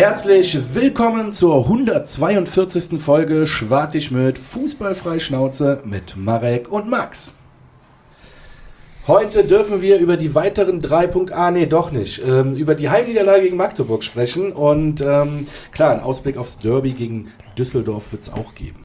Herzlich willkommen zur 142. Folge Schwartig mit Fußballfrei Schnauze mit Marek und Max. Heute dürfen wir über die weiteren über die Heimniederlage gegen Magdeburg sprechen und klar, einen Ausblick aufs Derby gegen Düsseldorf wird es auch geben.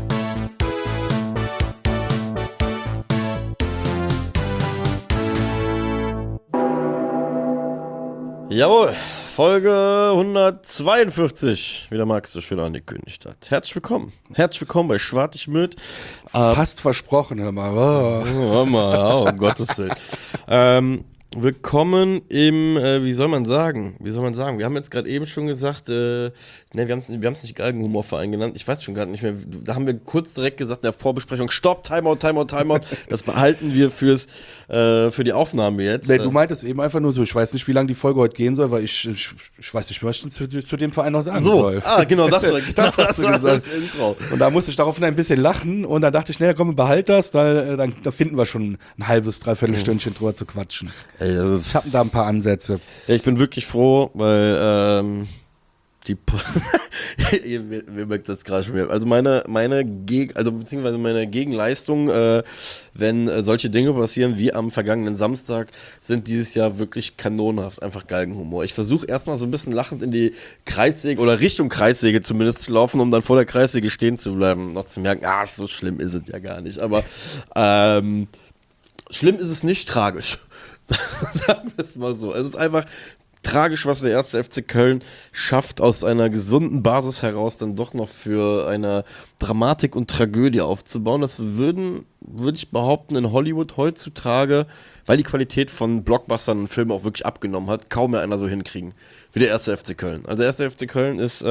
Jawohl, Folge 142, wie der Max so schön angekündigt hat. Herzlich willkommen bei Schwartig mit. Fast versprochen, hör mal. Oh, um Gottes Willen. Willkommen im, wie soll man sagen? Wir haben jetzt gerade eben schon gesagt, wir haben es nicht Galgenhumorverein genannt. Ich weiß schon gar nicht mehr. Da haben wir kurz direkt gesagt in der Vorbesprechung, Stopp, Timeout. Das behalten wir für die Aufnahme jetzt. Nee, du meintest eben einfach nur so, ich weiß nicht, wie lange die Folge heute gehen soll, weil ich weiß nicht, was ich zu dem Verein noch sagen soll. Genau, das hast du gesagt. Das Intro. Und da musste ich daraufhin ein bisschen lachen und dann dachte ich, naja, komm, behalt das, dann finden wir schon ein halbes, dreiviertel Stündchen drüber zu quatschen. Ey, ich habe da ein paar Ansätze. Ja, ich bin wirklich froh, weil ihr merkt das gerade schon wieder. Also meine Gegenleistung, wenn solche Dinge passieren wie am vergangenen Samstag, sind dieses Jahr wirklich kanonenhaft, einfach Galgenhumor. Ich versuche erstmal so ein bisschen lachend in die Kreissäge oder Richtung Kreissäge zumindest zu laufen, um dann vor der Kreissäge stehen zu bleiben, noch zu merken, so schlimm ist es ja gar nicht. Aber schlimm ist es nicht, tragisch. Sagen wir es mal so. Es ist einfach tragisch, was der 1. FC Köln schafft, aus einer gesunden Basis heraus dann doch noch für eine Dramatik und Tragödie aufzubauen. Das würde ich behaupten, in Hollywood heutzutage, weil die Qualität von Blockbustern und Filmen auch wirklich abgenommen hat, kaum mehr einer so hinkriegen wie der 1. FC Köln. Also der 1. FC Köln ist...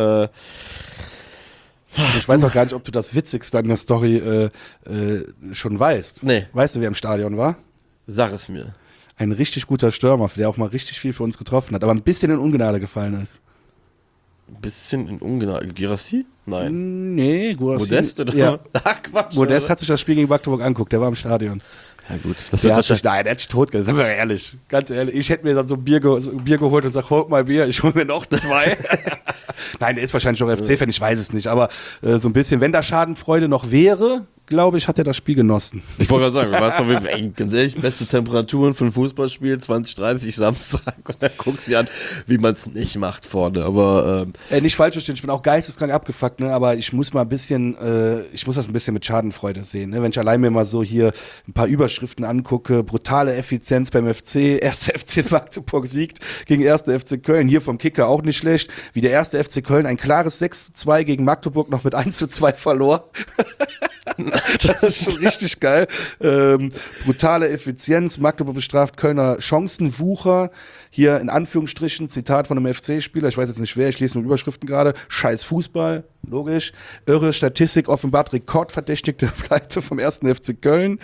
ich weiß auch gar nicht, ob du das Witzigste an der Story schon weißt. Nee. Weißt du, wer im Stadion war? Sag es mir. Ein richtig guter Stürmer, der auch mal richtig viel für uns getroffen hat, aber ein bisschen in Ungnade gefallen ist. Ein bisschen in Ungnade? Girassi? Nein. Nee, Girassi. Modest oder? Ja. Ach, Quatsch. Modest oder? hat sich das Spiel gegen Magdeburg angeguckt, der war im Stadion. Ja gut, Der hat sich totgesetzt, sind wir ehrlich. Ganz ehrlich, ich hätte mir dann so ein Bier geholt und sag, holt mal Bier, ich hol mir noch 2. Nein, der ist wahrscheinlich noch FC-Fan, ich weiß es nicht, aber so ein bisschen, wenn da Schadenfreude noch wäre, glaube ich, hat er das Spiel genossen. Ich wollte gerade sagen, du weißt doch, ganz ehrlich, beste Temperaturen für ein Fußballspiel, 20:30 Samstag, und dann guckst du dir an, wie man es nicht macht vorne, aber... nicht falsch verstehen, ich bin auch geisteskrank abgefuckt, ne, aber ich muss das ein bisschen mit Schadenfreude sehen, ne, wenn ich allein mir mal so hier ein paar Überschriften angucke, brutale Effizienz beim FC, 1. FC Magdeburg siegt gegen 1. FC Köln, hier vom Kicker auch nicht schlecht, wie der 1. FC Köln ein klares 6:2 gegen Magdeburg noch mit 1:2 verlor. Das ist schon richtig geil. Brutale Effizienz. Magdeburg bestraft Kölner Chancenwucher. Hier in Anführungsstrichen, Zitat von einem FC-Spieler. Ich weiß jetzt nicht wer, ich lese nur Überschriften gerade. Scheiß Fußball, logisch. Irre Statistik offenbart rekordverdächtigte Pleite vom 1. FC Köln.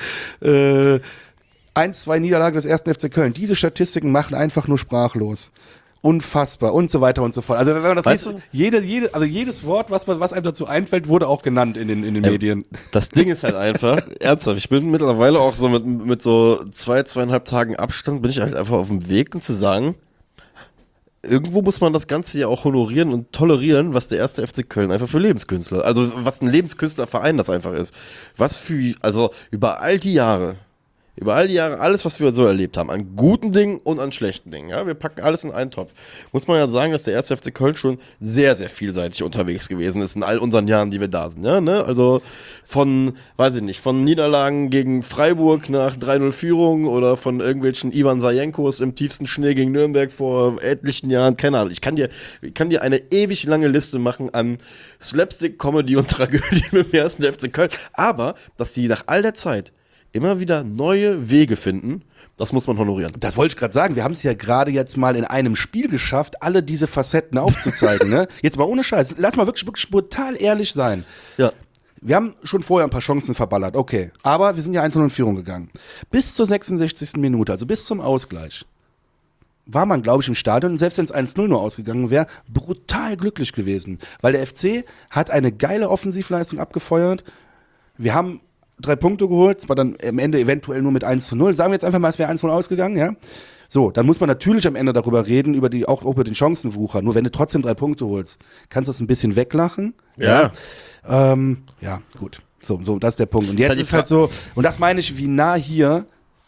1-2 Niederlage des 1. FC Köln. Diese Statistiken machen einfach nur sprachlos. Unfassbar und so weiter und so fort. Also wenn man das liest, jedes Wort, was einem dazu einfällt, wurde auch genannt in den Medien. Das Ding ist halt einfach, ernsthaft, ich bin mittlerweile auch so mit so 2,5 Tagen Abstand, bin ich halt einfach auf dem Weg, um zu sagen, irgendwo muss man das Ganze ja auch honorieren und tolerieren, was der 1. FC Köln einfach für Lebenskünstler, also was ein Lebenskünstlerverein das einfach ist. Also über all die Jahre, alles, was wir so erlebt haben, an guten Dingen und an schlechten Dingen, ja, wir packen alles in einen Topf. Muss man ja sagen, dass der 1. FC Köln schon sehr, sehr vielseitig unterwegs gewesen ist in all unseren Jahren, die wir da sind, ja, ne, also von Niederlagen gegen Freiburg nach 3-0 Führung oder von irgendwelchen Ivan Sajenkos im tiefsten Schnee gegen Nürnberg vor etlichen Jahren, keine Ahnung, ich kann dir eine ewig lange Liste machen an Slapstick, Comedy und Tragödien mit dem 1. FC Köln, aber, dass die nach all der Zeit immer wieder neue Wege finden, das muss man honorieren. Das wollte ich gerade sagen, wir haben es ja gerade jetzt mal in einem Spiel geschafft, alle diese Facetten aufzuzeigen. Ne? Jetzt mal ohne Scheiß, lass mal wirklich brutal ehrlich sein. Ja. Wir haben schon vorher ein paar Chancen verballert, okay. Aber wir sind ja 1-0 in Führung gegangen. Bis zur 66. Minute, also bis zum Ausgleich, war man, glaube ich, im Stadion, und selbst wenn es 1-0 nur ausgegangen wäre, brutal glücklich gewesen. Weil der FC hat eine geile Offensivleistung abgefeuert. Wir haben 3 Punkte geholt, es war dann am Ende eventuell nur mit 1-0. Sagen wir jetzt einfach mal, es wäre 1-0 ausgegangen, ja. So, dann muss man natürlich am Ende darüber reden, auch über den Chancenwucher. Nur wenn du trotzdem 3 Punkte holst, kannst du das ein bisschen weglachen. Ja. Ja, gut. So, das ist der Punkt. Und jetzt ist halt so, und das meine ich, wie nah hier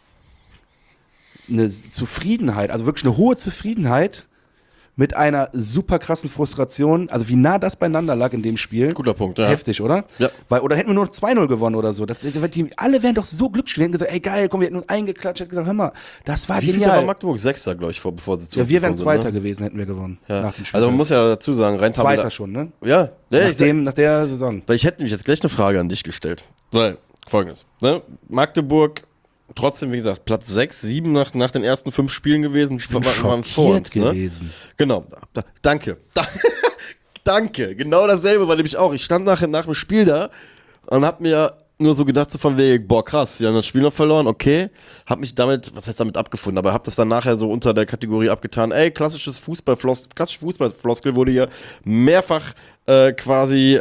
eine Zufriedenheit, also wirklich eine hohe Zufriedenheit mit einer super krassen Frustration, also wie nah das beieinander lag in dem Spiel. Guter Punkt, ja. Heftig, oder? Ja. Oder hätten wir nur 2-0 gewonnen oder so. Alle wären doch so glücklich. Die hätten gesagt, ey geil, komm, wir hätten uns eingeklatscht. Hätten gesagt, hör mal, das war Wie viel genial. war Magdeburg? 6. glaube ich, bevor sie zu Ja, uns wir wären gekommen sind, Zweiter gewesen, hätten wir gewonnen. Ja. Nach dem Spiel. Also man muss ja dazu sagen, rein Zweiter schon, ne? Ja. Nach der Saison. Weil ich hätte mich jetzt gleich eine Frage an dich gestellt. Weil, folgendes. Ne? Magdeburg, trotzdem, wie gesagt, Platz 6, 7 nach den ersten 5 Spielen gewesen. Ich bin waren schockiert gewesen. Genau. Danke. Danke. Genau dasselbe war nämlich auch. Ich stand nach dem Spiel da und hab mir nur so gedacht, so von wegen, boah krass, wir haben das Spiel noch verloren, okay. Hab mich damit abgefunden, aber hab das dann nachher so unter der Kategorie abgetan, ey, klassische Fußballfloskel wurde hier mehrfach quasi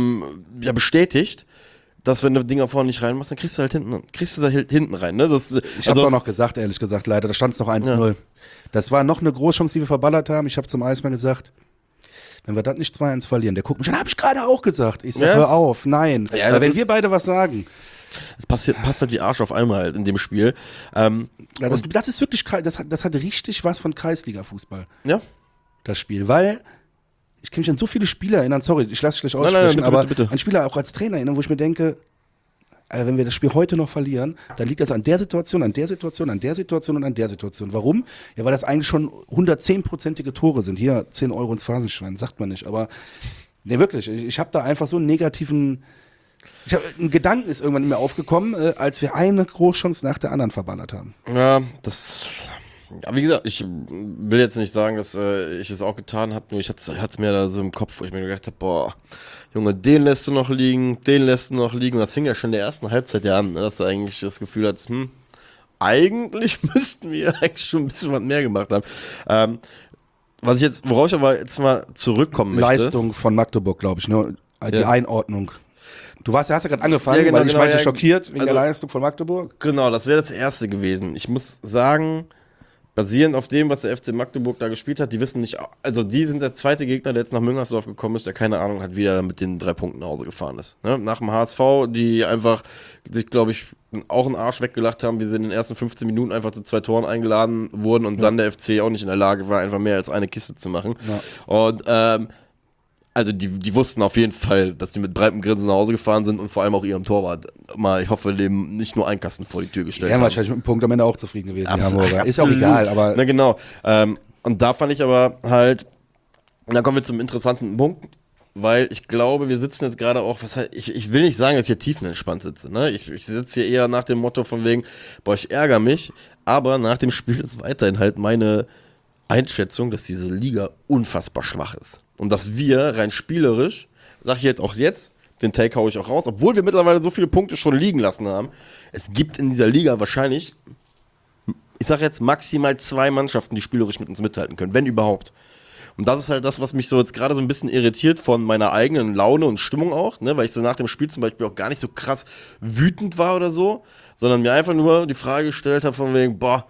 bestätigt, dass wenn du Dinger vorne nicht reinmachst, dann kriegst du halt hinten rein. Ne? Ich hab's auch noch gesagt, ehrlich gesagt, leider. Da stand's noch 1-0. Ja. Das war noch eine Großchance, die wir verballert haben. Ich habe zum Eismann gesagt, wenn wir das nicht 2-1 verlieren, der guckt mich an, hab ich gerade auch gesagt. Ich sag, hör auf, nein. Ja, weil wenn wir beide was sagen. Es passt halt wie Arsch auf einmal halt in dem Spiel. Das ist wirklich, das hat richtig was von Kreisliga-Fußball. Ja. Das Spiel, weil ich kann mich an so viele Spieler erinnern, sorry, ich lasse dich gleich aussprechen, nein, bitte. an Spieler auch als Trainer erinnern, wo ich mir denke, Alter, wenn wir das Spiel heute noch verlieren, dann liegt das an der Situation, an der Situation, an der Situation und an der Situation. Warum? Ja, weil das eigentlich schon 110%ige Tore sind. Hier 10 Euro ins Phrasenschwein, sagt man nicht. Aber nee, wirklich, ich habe da einfach so einen negativen, ein Gedanken ist irgendwann in mir aufgekommen, als wir eine Großchance nach der anderen verballert haben. Ja, aber wie gesagt, ich will jetzt nicht sagen, dass ich es auch getan habe, nur ich hatte es mir da so im Kopf, wo ich mir gedacht habe, boah, Junge, den lässt du noch liegen. Und das fing ja schon in der ersten Halbzeit ja an, ne, dass du eigentlich das Gefühl hattest, eigentlich müssten wir eigentlich schon ein bisschen was mehr gemacht haben. Worauf ich aber jetzt mal zurückkommen möchte. Leistung von Magdeburg, glaube ich, ne? Die Einordnung. Hast ja gerade angefangen, ja, genau, weil ich meinte schockiert wegen also, der Leistung von Magdeburg. Genau, das wäre das Erste gewesen. Ich muss sagen, basierend auf dem, was der FC Magdeburg da gespielt hat, die wissen nicht, also die sind der zweite Gegner, der jetzt nach Müngersdorf gekommen ist, der keine Ahnung hat, wie er mit den 3 Punkten nach Hause gefahren ist. Ne? Nach dem HSV, die einfach sich, glaube ich, auch einen Arsch weggelacht haben, wie sie in den ersten 15 Minuten einfach zu 2 Toren eingeladen wurden und dann der FC auch nicht in der Lage war, einfach mehr als eine Kiste zu machen. Ja. Und also die wussten auf jeden Fall, dass die mit breitem Grinsen nach Hause gefahren sind und vor allem auch ihrem Torwart mal, ich hoffe, dem nicht nur einen Kasten vor die Tür gestellt haben. Ja, wahrscheinlich mit dem Punkt am Ende auch zufrieden gewesen. Absolut. Ist auch egal, aber... Na genau. Und da fand ich aber halt, und dann kommen wir zum interessanten Punkt, weil ich glaube, wir sitzen jetzt gerade auch, ich will nicht sagen, dass ich hier tiefenentspannt sitze, ne? Ich sitze hier eher nach dem Motto von wegen, boah, ich ärgere mich, aber nach dem Spiel ist weiterhin halt meine Einschätzung, dass diese Liga unfassbar schwach ist. Und dass wir rein spielerisch, sag ich jetzt auch jetzt, den Take hau ich auch raus, obwohl wir mittlerweile so viele Punkte schon liegen lassen haben, es gibt in dieser Liga wahrscheinlich, ich sag jetzt maximal 2 Mannschaften, die spielerisch mit uns mithalten können, wenn überhaupt. Und das ist halt das, was mich so jetzt gerade so ein bisschen irritiert von meiner eigenen Laune und Stimmung auch, ne? Weil ich so nach dem Spiel zum Beispiel auch gar nicht so krass wütend war oder so, sondern mir einfach nur die Frage gestellt habe von wegen, boah,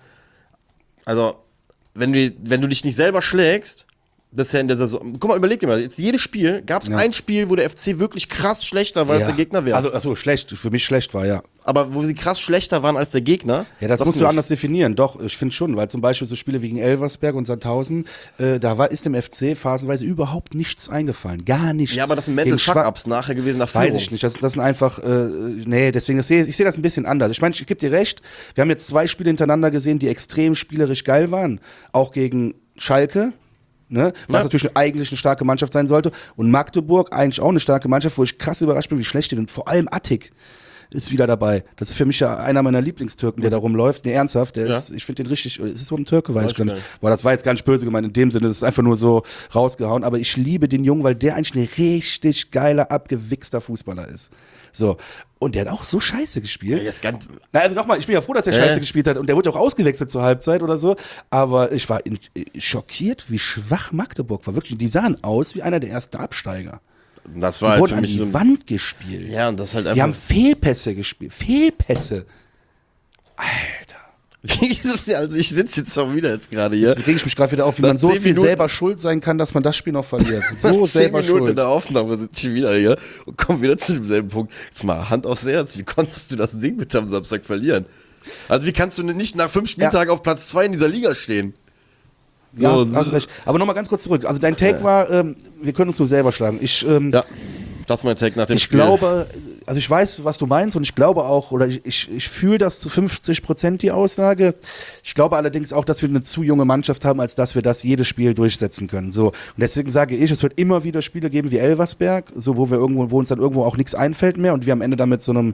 also wenn du dich nicht selber schlägst, bisher in der Saison, guck mal, überleg dir mal, jetzt jedes Spiel, gab es ein Spiel, wo der FC wirklich krass schlechter war als der Gegner wäre. Also schlecht, für mich schlecht war, ja. Aber wo sie krass schlechter waren als der Gegner. Ja, das musst du anders definieren, doch, ich finde schon, weil zum Beispiel so Spiele wie gegen Elversberg und Sandhausen, ist dem FC phasenweise überhaupt nichts eingefallen, gar nichts. Ja, aber das sind Mental Fuck-Ups nachher gewesen nach Führung. Weiß ich nicht, das sind einfach, deswegen, ich sehe das ein bisschen anders. Ich meine, ich gebe dir recht, wir haben jetzt 2 Spiele hintereinander gesehen, die extrem spielerisch geil waren, auch gegen Schalke, ne? Was natürlich eigentlich eine starke Mannschaft sein sollte. Und Magdeburg, eigentlich auch eine starke Mannschaft, wo ich krass überrascht bin, wie schlecht die sind. Und vor allem Attik ist wieder dabei. Das ist für mich ja einer meiner Lieblingstürken, der da rumläuft. Nee, ernsthaft, ich finde den richtig, ist es überhaupt ein Türke? Weiß ich gar nicht. Boah, das war jetzt ganz böse gemeint in dem Sinne, das ist einfach nur so rausgehauen. Aber ich liebe den Jungen, weil der eigentlich ein richtig geiler, abgewichster Fußballer ist. So. Und der hat auch so scheiße gespielt. Ja, also nochmal, ich bin ja froh, dass er scheiße gespielt hat. Und der wurde auch ausgewechselt zur Halbzeit oder so. Aber ich war schockiert, wie schwach Magdeburg war. Wirklich, die sahen aus wie einer der ersten Absteiger. Das war halt wurden an die Wand gespielt. Ja, und das halt einfach. Die haben Fehlpässe gespielt. Fehlpässe. Alter. Also ich sitze jetzt auch wieder jetzt gerade hier. Jetzt rege ich mich gerade wieder auf, wie man so viel selber schuld sein kann, dass man das Spiel noch verliert. So selber 10 Minuten schuld. in der Aufnahme sitze ich wieder hier und komme wieder zu demselben Punkt. Jetzt mal Hand aufs Herz, wie konntest du das Ding mit am Samstag verlieren? Also wie kannst du nicht nach 5 Spieltagen auf Platz 2 in dieser Liga stehen? Ja, So, hast recht. Aber nochmal ganz kurz zurück. Also dein Take war, wir können uns nur selber schlagen. ja, das ist mein Take nach dem Ich Spiel. glaube, also ich weiß, was du meinst und ich glaube auch, oder ich fühle das zu 50% die Aussage. Ich glaube allerdings auch, dass wir eine zu junge Mannschaft haben, als dass wir das jedes Spiel durchsetzen können. So. Und deswegen sage ich, es wird immer wieder Spiele geben wie Elversberg, so wo uns dann irgendwo auch nichts einfällt mehr und wir am Ende dann mit so einem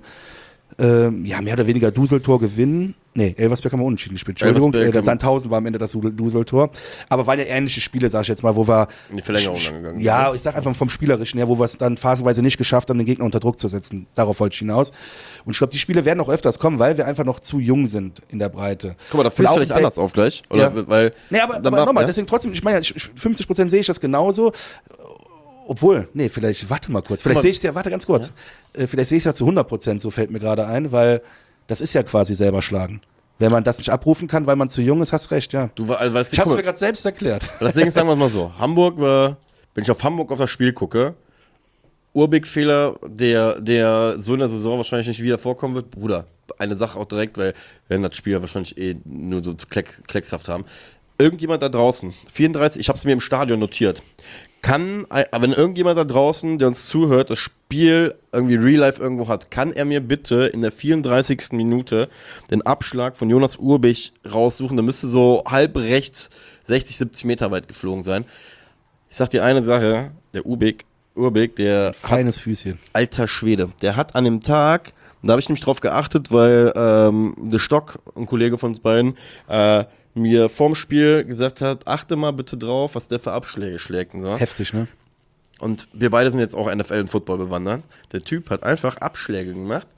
mehr oder weniger Duseltor gewinnen. Nee, Elversberg haben wir unentschieden gespielt. Entschuldigung, der Sandhausen war am Ende das Duseltor. Aber waren ja ähnliche Spiele, sag ich jetzt mal, wo wir in die Verlängerung gegangen. Ja, ich sag einfach vom Spielerischen her, wo wir es dann phasenweise nicht geschafft haben, den Gegner unter Druck zu setzen. Darauf wollte ich hinaus. Und ich glaube, die Spiele werden auch öfters kommen, weil wir einfach noch zu jung sind in der Breite. Guck mal, da fühlst du dich anders auf gleich. Oder Ja. weil Nee, aber nochmal, deswegen trotzdem, ich meine, 50% sehe ich das genauso. Obwohl, nee, vielleicht, warte mal kurz. Vielleicht sehe ich es ja, warte ganz kurz. Ja? Vielleicht sehe ich es ja zu 100%, so fällt mir gerade ein, weil das ist ja quasi selber schlagen. Wenn man das nicht abrufen kann, weil man zu jung ist, hast recht, ja. ich habe es mir gerade selbst erklärt. Das Ding ist, sagen wir mal so, Hamburg war, wenn ich auf Hamburg auf das Spiel gucke, Urbig-Fehler, der so in der Saison wahrscheinlich nicht wieder vorkommen wird. Bruder, eine Sache auch direkt, weil wir werden das Spiel wahrscheinlich nur so kleckshaft haben. Irgendjemand da draußen, 34, ich habe es mir im Stadion notiert, wenn irgendjemand da draußen, der uns zuhört, das Spiel irgendwie Real Life irgendwo hat, kann er mir bitte in der 34. Minute den Abschlag von Jonas Urbich raussuchen. Der müsste so halb rechts 60, 70 Meter weit geflogen sein. Ich sag dir eine Sache, der Urbig, der feines Füßchen. Alter Schwede, der hat an dem Tag, und da habe ich nämlich drauf geachtet, weil der Stock, ein Kollege von uns beiden, mir vorm Spiel gesagt hat, achte mal bitte drauf, was der für Abschläge schlägt und so. Heftig, ne? Und wir beide sind jetzt auch NFL und Football bewandert. Der Typ hat einfach Abschläge gemacht.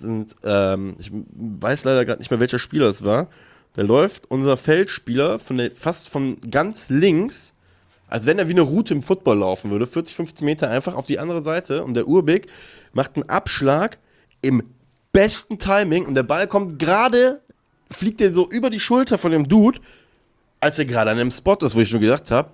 Ich weiß leider gerade nicht mehr, welcher Spieler es war. Der läuft, unser Feldspieler, fast von ganz links, als wenn er wie eine Route im Football laufen würde, 40, 50 Meter einfach auf die andere Seite. Und der Urbig macht einen Abschlag im besten Timing. Und der Ball kommt gerade, fliegt der so über die Schulter von dem Dude, als er gerade an einem Spot ist, wo ich nur gedacht habe,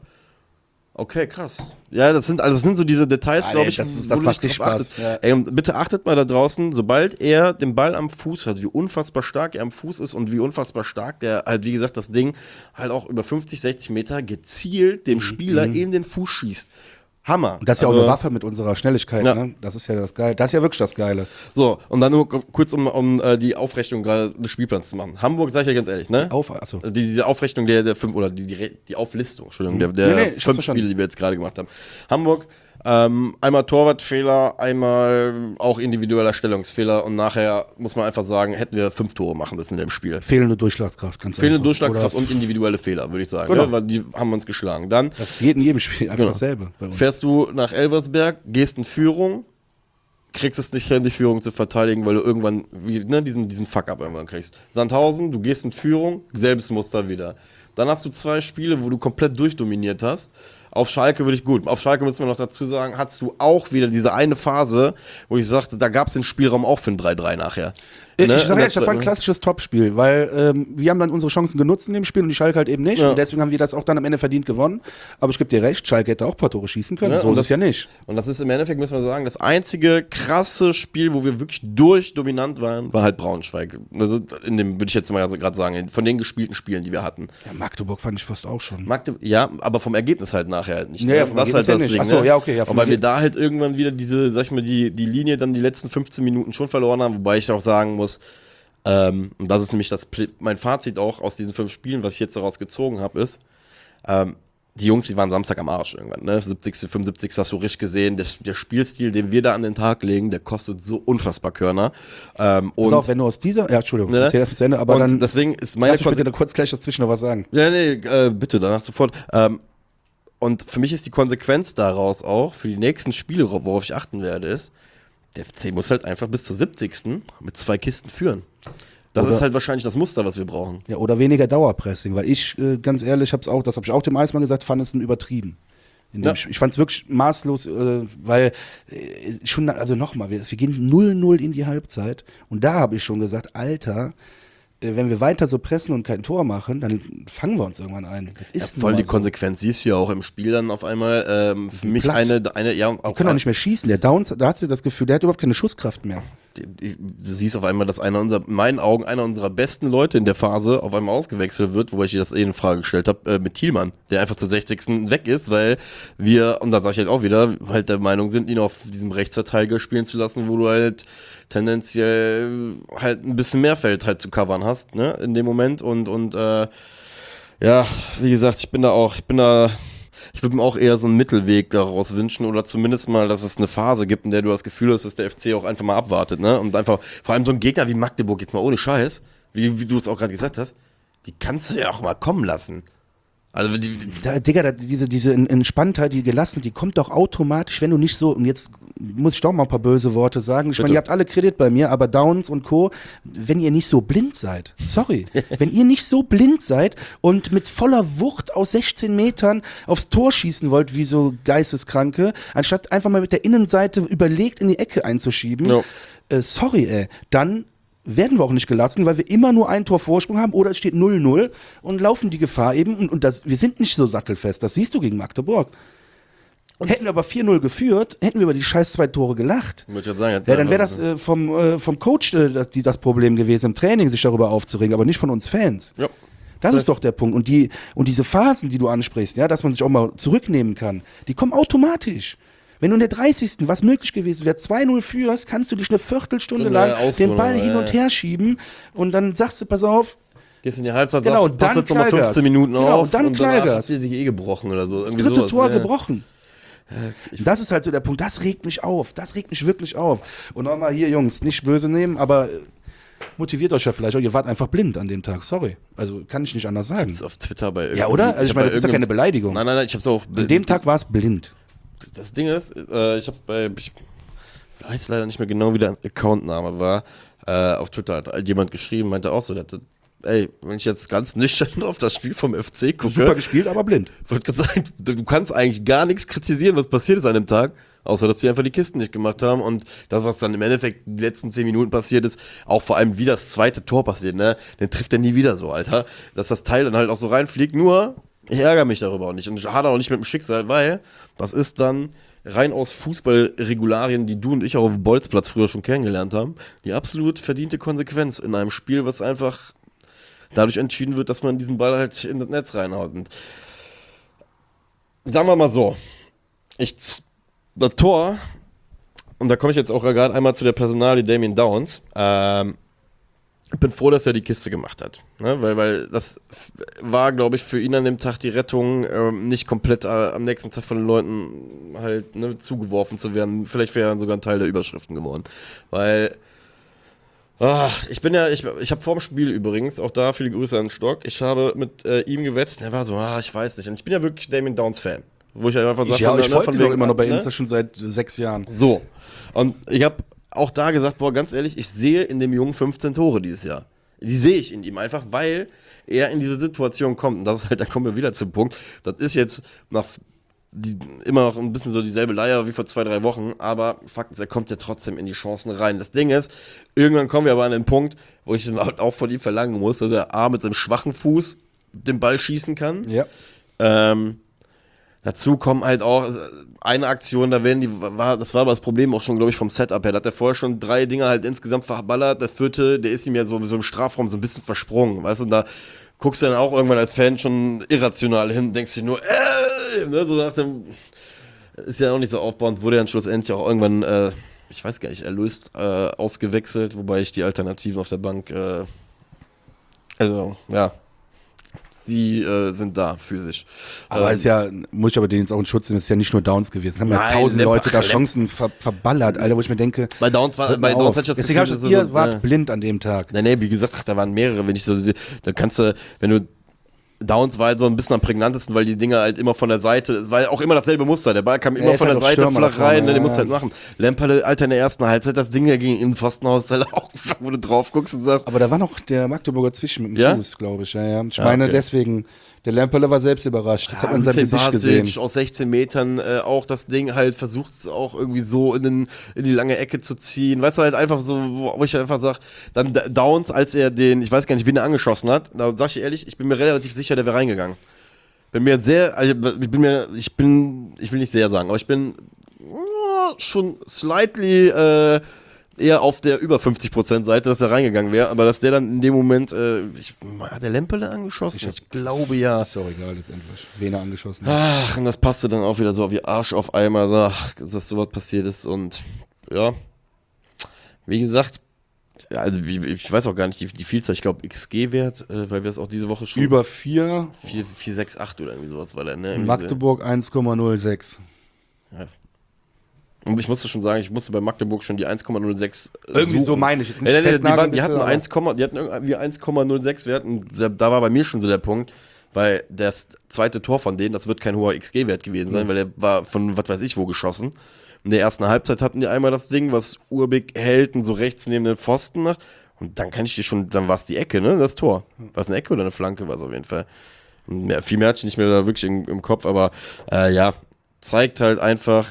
okay, krass. Ja, das sind so diese Details, glaube ich, das wo du macht nicht dich drauf Spaß. Ja. Ey, und bitte achtet mal da draußen, sobald er den Ball am Fuß hat, wie unfassbar stark er am Fuß ist und wie unfassbar stark der halt, wie gesagt, das Ding halt auch über 50, 60 Meter gezielt dem Spieler in den Fuß schießt. Hammer. Und das ist ja auch eine Waffe mit unserer Schnelligkeit, Ja. ne? Das ist ja das Geile. Das ist ja wirklich das Geile. So, und dann nur kurz, um die Aufrechnung gerade des Spielplans zu machen. Hamburg, sag ich ja ganz ehrlich, ne? Achso. Diese Aufrechnung der 5, oder die Auflistung, Entschuldigung, der Nee, ich hab's 5 verstanden. Spiele, die wir jetzt gerade gemacht haben. Hamburg, einmal Torwartfehler, einmal auch individueller Stellungsfehler und nachher muss man einfach sagen, hätten wir 5 Tore machen müssen in dem Spiel. Fehlende Durchschlagskraft, ganz Fehlende einfach. Durchschlagskraft Oder und individuelle Fehler, würde ich sagen. Genau. Ne? Weil die haben uns geschlagen. Dann das ist in jedem Spiel einfach Genau. dasselbe bei uns. fährst du nach Elversberg, gehst in Führung, kriegst es nicht hin, die Führung zu verteidigen, weil du irgendwann diesen Fuck-up irgendwann kriegst. Sandhausen, du gehst in Führung, selbes Muster wieder. Dann hast du 2 Spiele, wo du komplett durchdominiert hast. Auf Schalke auf Schalke müssen wir noch dazu sagen, hattest du auch wieder diese eine Phase, wo ich sagte, da gab es den Spielraum auch für ein 3-3 nachher. Ich sag Ne? ehrlich, das war ein klassisches Topspiel, weil wir haben dann unsere Chancen genutzt in dem Spiel und die Schalke halt eben nicht. Ja. Und deswegen haben wir das auch dann am Ende verdient gewonnen. Aber ich gebe dir recht, Schalke hätte auch ein paar Tore schießen können. Ne? So Und ist es ja nicht. Und das ist im Endeffekt, müssen wir sagen, das einzige krasse Spiel, wo wir wirklich durchdominant waren, war halt Braunschweig. Also in dem, würde ich jetzt mal gerade sagen, von den gespielten Spielen, die wir hatten. Ja, Magdeburg fand ich fast auch schon. Ja, aber vom Ergebnis halt nachher halt nicht. Ja, ja, vom das ist halt Ergebnis ja das nicht. Ding. Ach so, ne? ja, okay, ja, und vom weil wir Ergebnis. da halt irgendwann wieder die Linie dann die letzten 15 Minuten schon verloren haben, wobei ich auch sagen muss, und das ist nämlich mein Fazit auch aus diesen 5 Spielen, was ich jetzt daraus gezogen habe, ist, die Jungs, die waren Samstag am Arsch irgendwann, ne? 70., 75. hast du richtig gesehen, der Spielstil, den wir da an den Tag legen, der kostet so unfassbar Körner. Pass auf, wenn du aus dieser, ja, Entschuldigung, Ne? erzähl das bis zu Ende, aber und dann deswegen ist meine lass mich bitte kurz gleich dazwischen noch was sagen. Ja, nee, bitte, danach sofort. Und für mich ist die Konsequenz daraus auch, für die nächsten Spiele, worauf ich achten werde, ist, der FC muss halt einfach bis zur 70. mit 2 Kisten führen. Das ist halt wahrscheinlich das Muster, was wir brauchen. Ja, oder weniger Dauerpressing, weil ich, ganz ehrlich, das habe ich auch dem Eismann gesagt, fand es ein übertrieben. Ich fand es wirklich maßlos, weil schon, also nochmal, wir gehen 0-0 in die Halbzeit und da habe ich schon gesagt, Alter, wenn wir weiter so pressen und kein Tor machen, dann fangen wir uns irgendwann ein. Das ist voll die Konsequenz. Siehst du ja auch im Spiel dann auf einmal. Für mich eine ja, auch. Die können auch nicht mehr schießen. Der Downs, da hast du das Gefühl, der hat überhaupt keine Schusskraft mehr. Du siehst auf einmal, dass in meinen Augen einer unserer besten Leute in der Phase auf einmal ausgewechselt wird, wobei ich dir das in Frage gestellt habe, mit Thielmann, der einfach zur 60. weg ist, weil wir, und da sage ich jetzt auch wieder, halt der Meinung sind, ihn auf diesem Rechtsverteidiger spielen zu lassen, wo du halt tendenziell halt ein bisschen mehr Feld halt zu covern hast, ne, in dem Moment und ja, wie gesagt, ich würde mir auch eher so einen Mittelweg daraus wünschen oder zumindest mal, dass es eine Phase gibt, in der du das Gefühl hast, dass der FC auch einfach mal abwartet, ne? Und einfach, vor allem so ein Gegner wie Magdeburg, jetzt mal ohne Scheiß, wie du es auch gerade gesagt hast, die kannst du ja auch mal kommen lassen. Also Digga, diese Entspanntheit, die Gelassenheit, die kommt doch automatisch, wenn du nicht so, und jetzt muss ich doch mal ein paar böse Worte sagen, ich meine, ihr habt alle Kredit bei mir, aber Downs und Co., wenn ihr nicht so blind seid, sorry, wenn ihr nicht so blind seid und mit voller Wucht aus 16 Metern aufs Tor schießen wollt, wie so Geisteskranke, anstatt einfach mal mit der Innenseite überlegt in die Ecke einzuschieben, sorry, dann werden wir auch nicht gelassen, weil wir immer nur ein Tor Vorsprung haben oder es steht 0-0 und laufen die Gefahr eben und wir sind nicht so sattelfest, das siehst du gegen Magdeburg. Und hätten wir aber 4-0 geführt, hätten wir über die scheiß 2 Tore gelacht. Würde ich jetzt sagen, dann wäre das vom Coach das Problem gewesen, im Training sich darüber aufzuregen, aber nicht von uns Fans. Ja. Das ist doch der Punkt. Und diese Phasen, die du ansprichst, ja, dass man sich auch mal zurücknehmen kann, die kommen automatisch. Wenn du in der 30. was möglich gewesen wäre, 2-0 führst, kannst du dich eine Viertelstunde lang den Ball hin und her schieben und dann sagst du, pass auf. Gehst in die Halbzeit, genau, passt jetzt nochmal 15 Minuten auf und dann danach hat sie sich gebrochen oder so. Irgendwie Dritte sowas, Tor gebrochen. Das ist halt so der Punkt, das regt mich auf, das regt mich wirklich auf. Und nochmal hier, Jungs, nicht böse nehmen, aber motiviert euch ja vielleicht auch, ihr wart einfach blind an dem Tag, sorry. Also kann ich nicht anders sagen. Ich hab's auf Twitter bei ja, oder? Also ich meine, das ist ja keine Beleidigung. Nein, ich hab's auch. An dem Tag war es blind. Das Ding ist, ich weiß leider nicht mehr genau, wie der Accountname war, auf Twitter hat jemand geschrieben, meinte auch so, ey, wenn ich jetzt ganz nüchtern auf das Spiel vom FC gucke. Super gespielt, aber blind. Wollte gerade sagen, du kannst eigentlich gar nichts kritisieren, was passiert ist an dem Tag, außer dass sie einfach die Kisten nicht gemacht haben und das, was dann im Endeffekt die letzten 10 Minuten passiert ist, auch vor allem wie das zweite Tor passiert, ne, den trifft er nie wieder so, Alter, dass das Teil dann halt auch so reinfliegt, nur ich ärgere mich darüber auch nicht und ich hadere auch nicht mit dem Schicksal, weil das ist dann rein aus Fußballregularien, die du und ich auch auf dem Bolzplatz früher schon kennengelernt haben, die absolut verdiente Konsequenz in einem Spiel, was einfach dadurch entschieden wird, dass man diesen Ball halt in das Netz reinhaut. Und sagen wir mal so, das Tor, und da komme ich jetzt auch gerade einmal zu der Personalie Damien Downs, ich bin froh, dass er die Kiste gemacht hat, ne? weil das war, glaube ich, für ihn an dem Tag die Rettung, nicht komplett am nächsten Tag von den Leuten halt zugeworfen zu werden. Vielleicht wäre er sogar ein Teil der Überschriften geworden, weil ich habe vorm Spiel übrigens, auch da viele Grüße an Stock, ich habe mit ihm gewettet, der war so, ich weiß nicht, und ich bin ja wirklich Damien Downs Fan, wo ich einfach sage, ich folge dir immer noch bei Insta schon seit 6 Jahren. So, und ich habe auch da gesagt, ganz ehrlich, ich sehe in dem Jungen 15 Tore dieses Jahr. Die sehe ich in ihm einfach, weil er in diese Situation kommt. Und das ist halt, da kommen wir wieder zum Punkt. Das ist jetzt immer noch ein bisschen so dieselbe Leier wie vor 2-3 Wochen, aber Fakt ist, er kommt ja trotzdem in die Chancen rein. Das Ding ist, irgendwann kommen wir aber an den Punkt, wo ich dann auch von ihm verlangen muss, dass er A, mit seinem schwachen Fuß den Ball schießen kann. Ja. Dazu kommen halt auch eine Aktion, das war aber das Problem auch schon, glaube ich, vom Setup her. Da hat er vorher schon 3 Dinger halt insgesamt verballert. Der 4., der ist ihm ja so im Strafraum so ein bisschen versprungen, weißt du, und da guckst du dann auch irgendwann als Fan schon irrational hin und denkst dir nur, ne, so nach dem, ist ja auch nicht so aufbauend, wurde dann schlussendlich auch irgendwann, ich weiß gar nicht, erlöst, ausgewechselt, wobei ich die Alternativen auf der Bank, die sind da, physisch. Aber ist ja, muss ich aber denen jetzt auch in Schutz nehmen, ist ja nicht nur Downs gewesen. Haben ja 1000 Leute da Chancen verballert, Alter, wo ich mir denke. Bei Downs hatte ich das Deswegen Gefühl, ihr wart blind an dem Tag. Nee, wie gesagt, da waren mehrere, wenn ich so, da kannst du, wenn du Downs war halt so ein bisschen am prägnantesten, weil die Dinger halt immer von der Seite, es war ja auch immer dasselbe Muster, der Ball kam immer von der Seite flach rein, ne, den musst du halt machen. Lemperle, Alter, in der ersten Halbzeit, das Ding ja gegen den Pfostenhaus, auch, wo du drauf guckst und sagst. Aber da war noch der Magdeburger zwischen mit dem Fuß, glaube ich. Ja. Ich meine, deswegen, der Lemperle war selbst überrascht. Das hat man in seinem Gesicht gesehen. Aus 16 Metern auch das Ding halt versucht es auch irgendwie so in die lange Ecke zu ziehen. Weißt du, halt einfach so, wo ich einfach sage, dann Downs, als er ich weiß gar nicht, wen er angeschossen hat, da sag ich ehrlich, ich bin mir relativ sicher, der wäre reingegangen. Ich will nicht sehr sagen, aber ich bin schon slightly eher auf der über 50% Seite, dass er reingegangen wäre, aber dass der dann in dem Moment, hat der Lempele angeschossen? Ich glaube ja. Ist doch egal letztendlich, wen er angeschossen hat. Ach, und das passte dann auch wieder so wie Arsch auf Eimer, dass sowas passiert ist und ja, wie gesagt, also ich weiß auch gar nicht die Vielzahl, ich glaube XG-Wert, weil wir es auch diese Woche schon... Über 4,68 oder irgendwie sowas war der, ne? Magdeburg 1,06. Ja. Und ich musste schon sagen, ich musste bei Magdeburg schon die 1,06 irgendwie suchen. so meine ich. Die hatten irgendwie 1,06 Wert und da war bei mir schon so der Punkt, weil das zweite Tor von denen, das wird kein hoher XG-Wert gewesen sein, weil der war von was weiß ich wo geschossen. In der ersten Halbzeit hatten die einmal das Ding, was Urbik hält und so rechts neben den Pfosten macht. Und dann kann ich dir schon, dann war es die Ecke, ne? Das Tor. War es eine Ecke oder eine Flanke, war es auf jeden Fall. Viel mehr hatte ich nicht mehr da wirklich im Kopf, aber ja, zeigt halt einfach,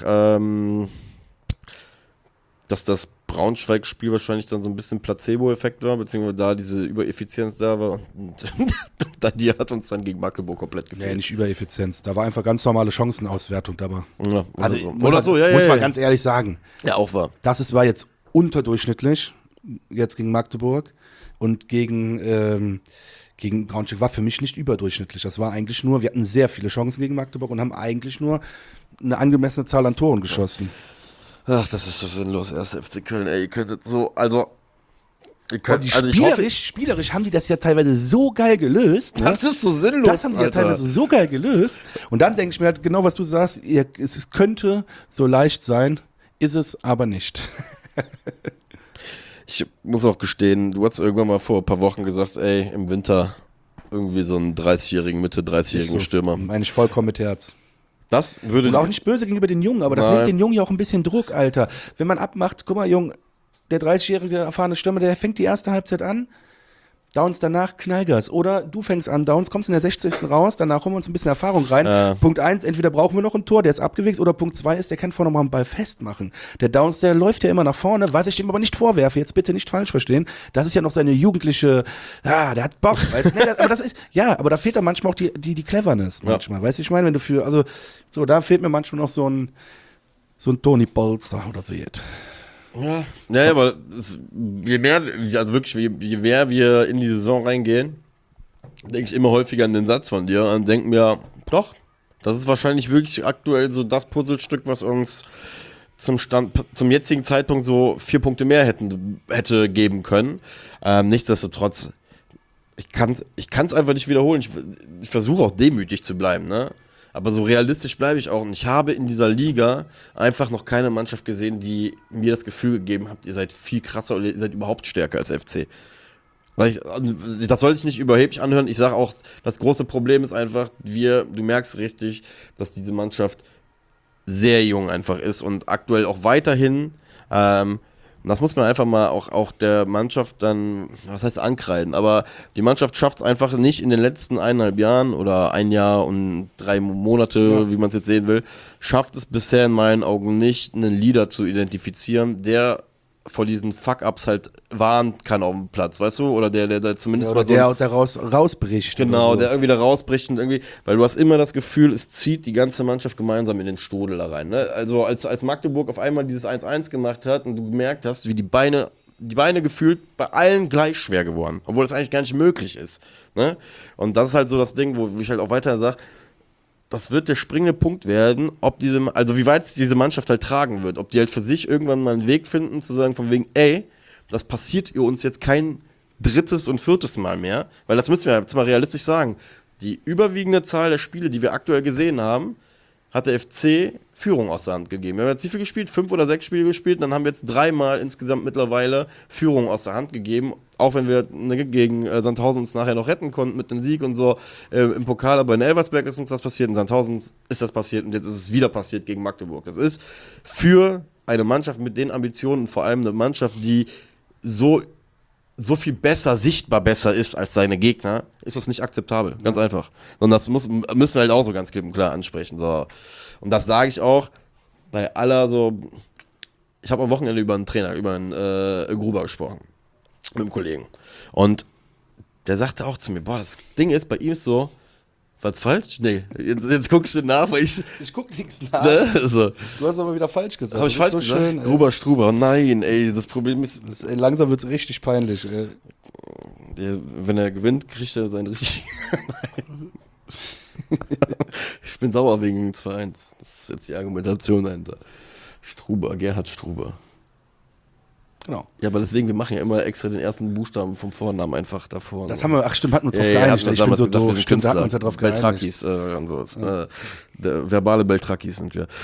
dass das Braunschweig-Spiel wahrscheinlich dann so ein bisschen Placebo-Effekt war, beziehungsweise da diese Übereffizienz da war. Und die hat uns dann gegen Magdeburg komplett gefehlt. Ja, nicht Übereffizienz. Da war einfach ganz normale Chancenauswertung dabei. Ja, also muss man ganz ehrlich sagen. Ja, auch wahr. War jetzt unterdurchschnittlich, jetzt gegen Magdeburg. Und gegen Braunschweig war für mich nicht überdurchschnittlich. Das war eigentlich nur, wir hatten sehr viele Chancen gegen Magdeburg und haben eigentlich nur eine angemessene Zahl an Toren geschossen. Ach, das ist so sinnlos, 1. FC Köln, ey, ihr könntet so, spielerisch haben die das ja teilweise so geil gelöst. Ne? Das ist so sinnlos, Das haben die ja teilweise so geil gelöst. Und dann denke ich mir halt genau, was du sagst, es könnte so leicht sein, ist es aber nicht. Ich muss auch gestehen, du hast irgendwann mal vor ein paar Wochen gesagt, ey, im Winter irgendwie so einen 30-jährigen, Mitte 30-jährigen Stürmer. Meine ich vollkommen mit Herz. Das würde und auch nicht böse gegenüber den Jungen, aber das nimmt den Jungen ja auch ein bisschen Druck, Alter. Wenn man abmacht, guck mal, Jung, der 30-jährige erfahrene Stürmer, der fängt die erste Halbzeit an, Downs danach Knallgas. Oder du fängst an, Downs, kommst in der 60. raus, danach holen wir uns ein bisschen Erfahrung rein. Punkt 1, entweder brauchen wir noch ein Tor, der ist abgewichst, oder Punkt 2 ist, der kann vorne mal einen Ball festmachen. Der Downs, der läuft ja immer nach vorne, was ich ihm aber nicht vorwerfe, jetzt bitte nicht falsch verstehen. Das ist ja noch seine jugendliche, der hat Bock, weißt du? Aber das ist, aber da fehlt dann manchmal auch die Cleverness manchmal, weißt du, ich meine, wenn du da fehlt mir manchmal noch so ein Toni Polster oder so jetzt. Ja, aber je mehr wir in die Saison reingehen, denke ich immer häufiger an den Satz von dir und denke mir, doch, das ist wahrscheinlich wirklich aktuell so das Puzzlestück, was uns zum jetzigen Zeitpunkt so 4 Punkte mehr hätte geben können. Nichtsdestotrotz, ich kann es einfach nicht wiederholen. Ich versuche auch demütig zu bleiben, ne? Aber so realistisch bleibe ich auch. Und ich habe in dieser Liga einfach noch keine Mannschaft gesehen, die mir das Gefühl gegeben hat, ihr seid viel krasser oder ihr seid überhaupt stärker als FC. Das soll sich nicht überheblich anhören. Ich sage auch, das große Problem ist einfach, du merkst richtig, dass diese Mannschaft sehr jung einfach ist und aktuell auch weiterhin das muss man einfach mal auch der Mannschaft dann, was heißt ankreiden, aber die Mannschaft schafft es einfach nicht in den letzten 1,5 Jahren oder 1 Jahr und 3 Monate, wie man es jetzt sehen will, schafft es bisher in meinen Augen nicht, einen Leader zu identifizieren, der vor diesen Fuck-Ups halt warnen kann auf dem Platz, weißt du? Oder der zumindest mal so... Der rausbricht. Genau, so. Der irgendwie da rausbricht und irgendwie... Weil du hast immer das Gefühl, es zieht die ganze Mannschaft gemeinsam in den Strudel da rein. Ne? Also als Magdeburg auf einmal dieses 1-1 gemacht hat und du gemerkt hast, wie die Beine gefühlt bei allen gleich schwer geworden. Obwohl das eigentlich gar nicht möglich ist. Ne? Und das ist halt so das Ding, wo ich halt auch weiter sage, das wird der springende Punkt werden, also wie weit es diese Mannschaft halt tragen wird. Ob die halt für sich irgendwann mal einen Weg finden, zu sagen von wegen, ey, das passiert ihr uns jetzt kein 3. und 4. Mal mehr. Weil das müssen wir jetzt mal realistisch sagen. Die überwiegende Zahl der Spiele, die wir aktuell gesehen haben, hat der FC Führung aus der Hand gegeben. Wir haben jetzt wie viel gespielt? 5 oder 6 Spiele gespielt. Dann haben wir jetzt 3-mal insgesamt mittlerweile Führung aus der Hand gegeben. Auch wenn wir gegen Sandhausen uns nachher noch retten konnten mit einem Sieg und so im Pokal. Aber in Elversberg ist uns das passiert, in Sandhausen ist das passiert und jetzt ist es wieder passiert gegen Magdeburg. Das ist für eine Mannschaft mit den Ambitionen, vor allem eine Mannschaft, die so viel besser, sichtbar besser ist als seine Gegner, ist das nicht akzeptabel. Ganz einfach. Und das müssen wir halt auch so ganz klipp und klar ansprechen. So. Und das sage ich auch bei aller so. Ich habe am Wochenende über einen Trainer, über einen Gruber gesprochen. Mit einem Kollegen. Und der sagte auch zu mir: Boah, das Ding ist, bei ihm ist so. Was falsch? Nee, jetzt guckst du nach, weil ich guck nichts nach. Ne? Also, Du hast aber wieder falsch gesagt. habe ich falsch gesagt? Schön, Gruber, Struber. Nein, ey, das Problem ist, langsam wird's richtig peinlich. wenn er gewinnt, kriegt er seinen richtigen. Ich bin sauer wegen 2-1. Das ist jetzt die Argumentation dahinter. Struber, Gerhard Struber. Genau. Ja, aber deswegen, wir machen ja immer extra den ersten Buchstaben vom Vornamen einfach davor. Das haben wir, stimmt, hatten wir uns drauf geeinigt. Ich bin so doof, stimmt, da hatten wir uns ja drauf geeinigt. Beltrakis und so. Ja. Verbale Beltrakis sind wir.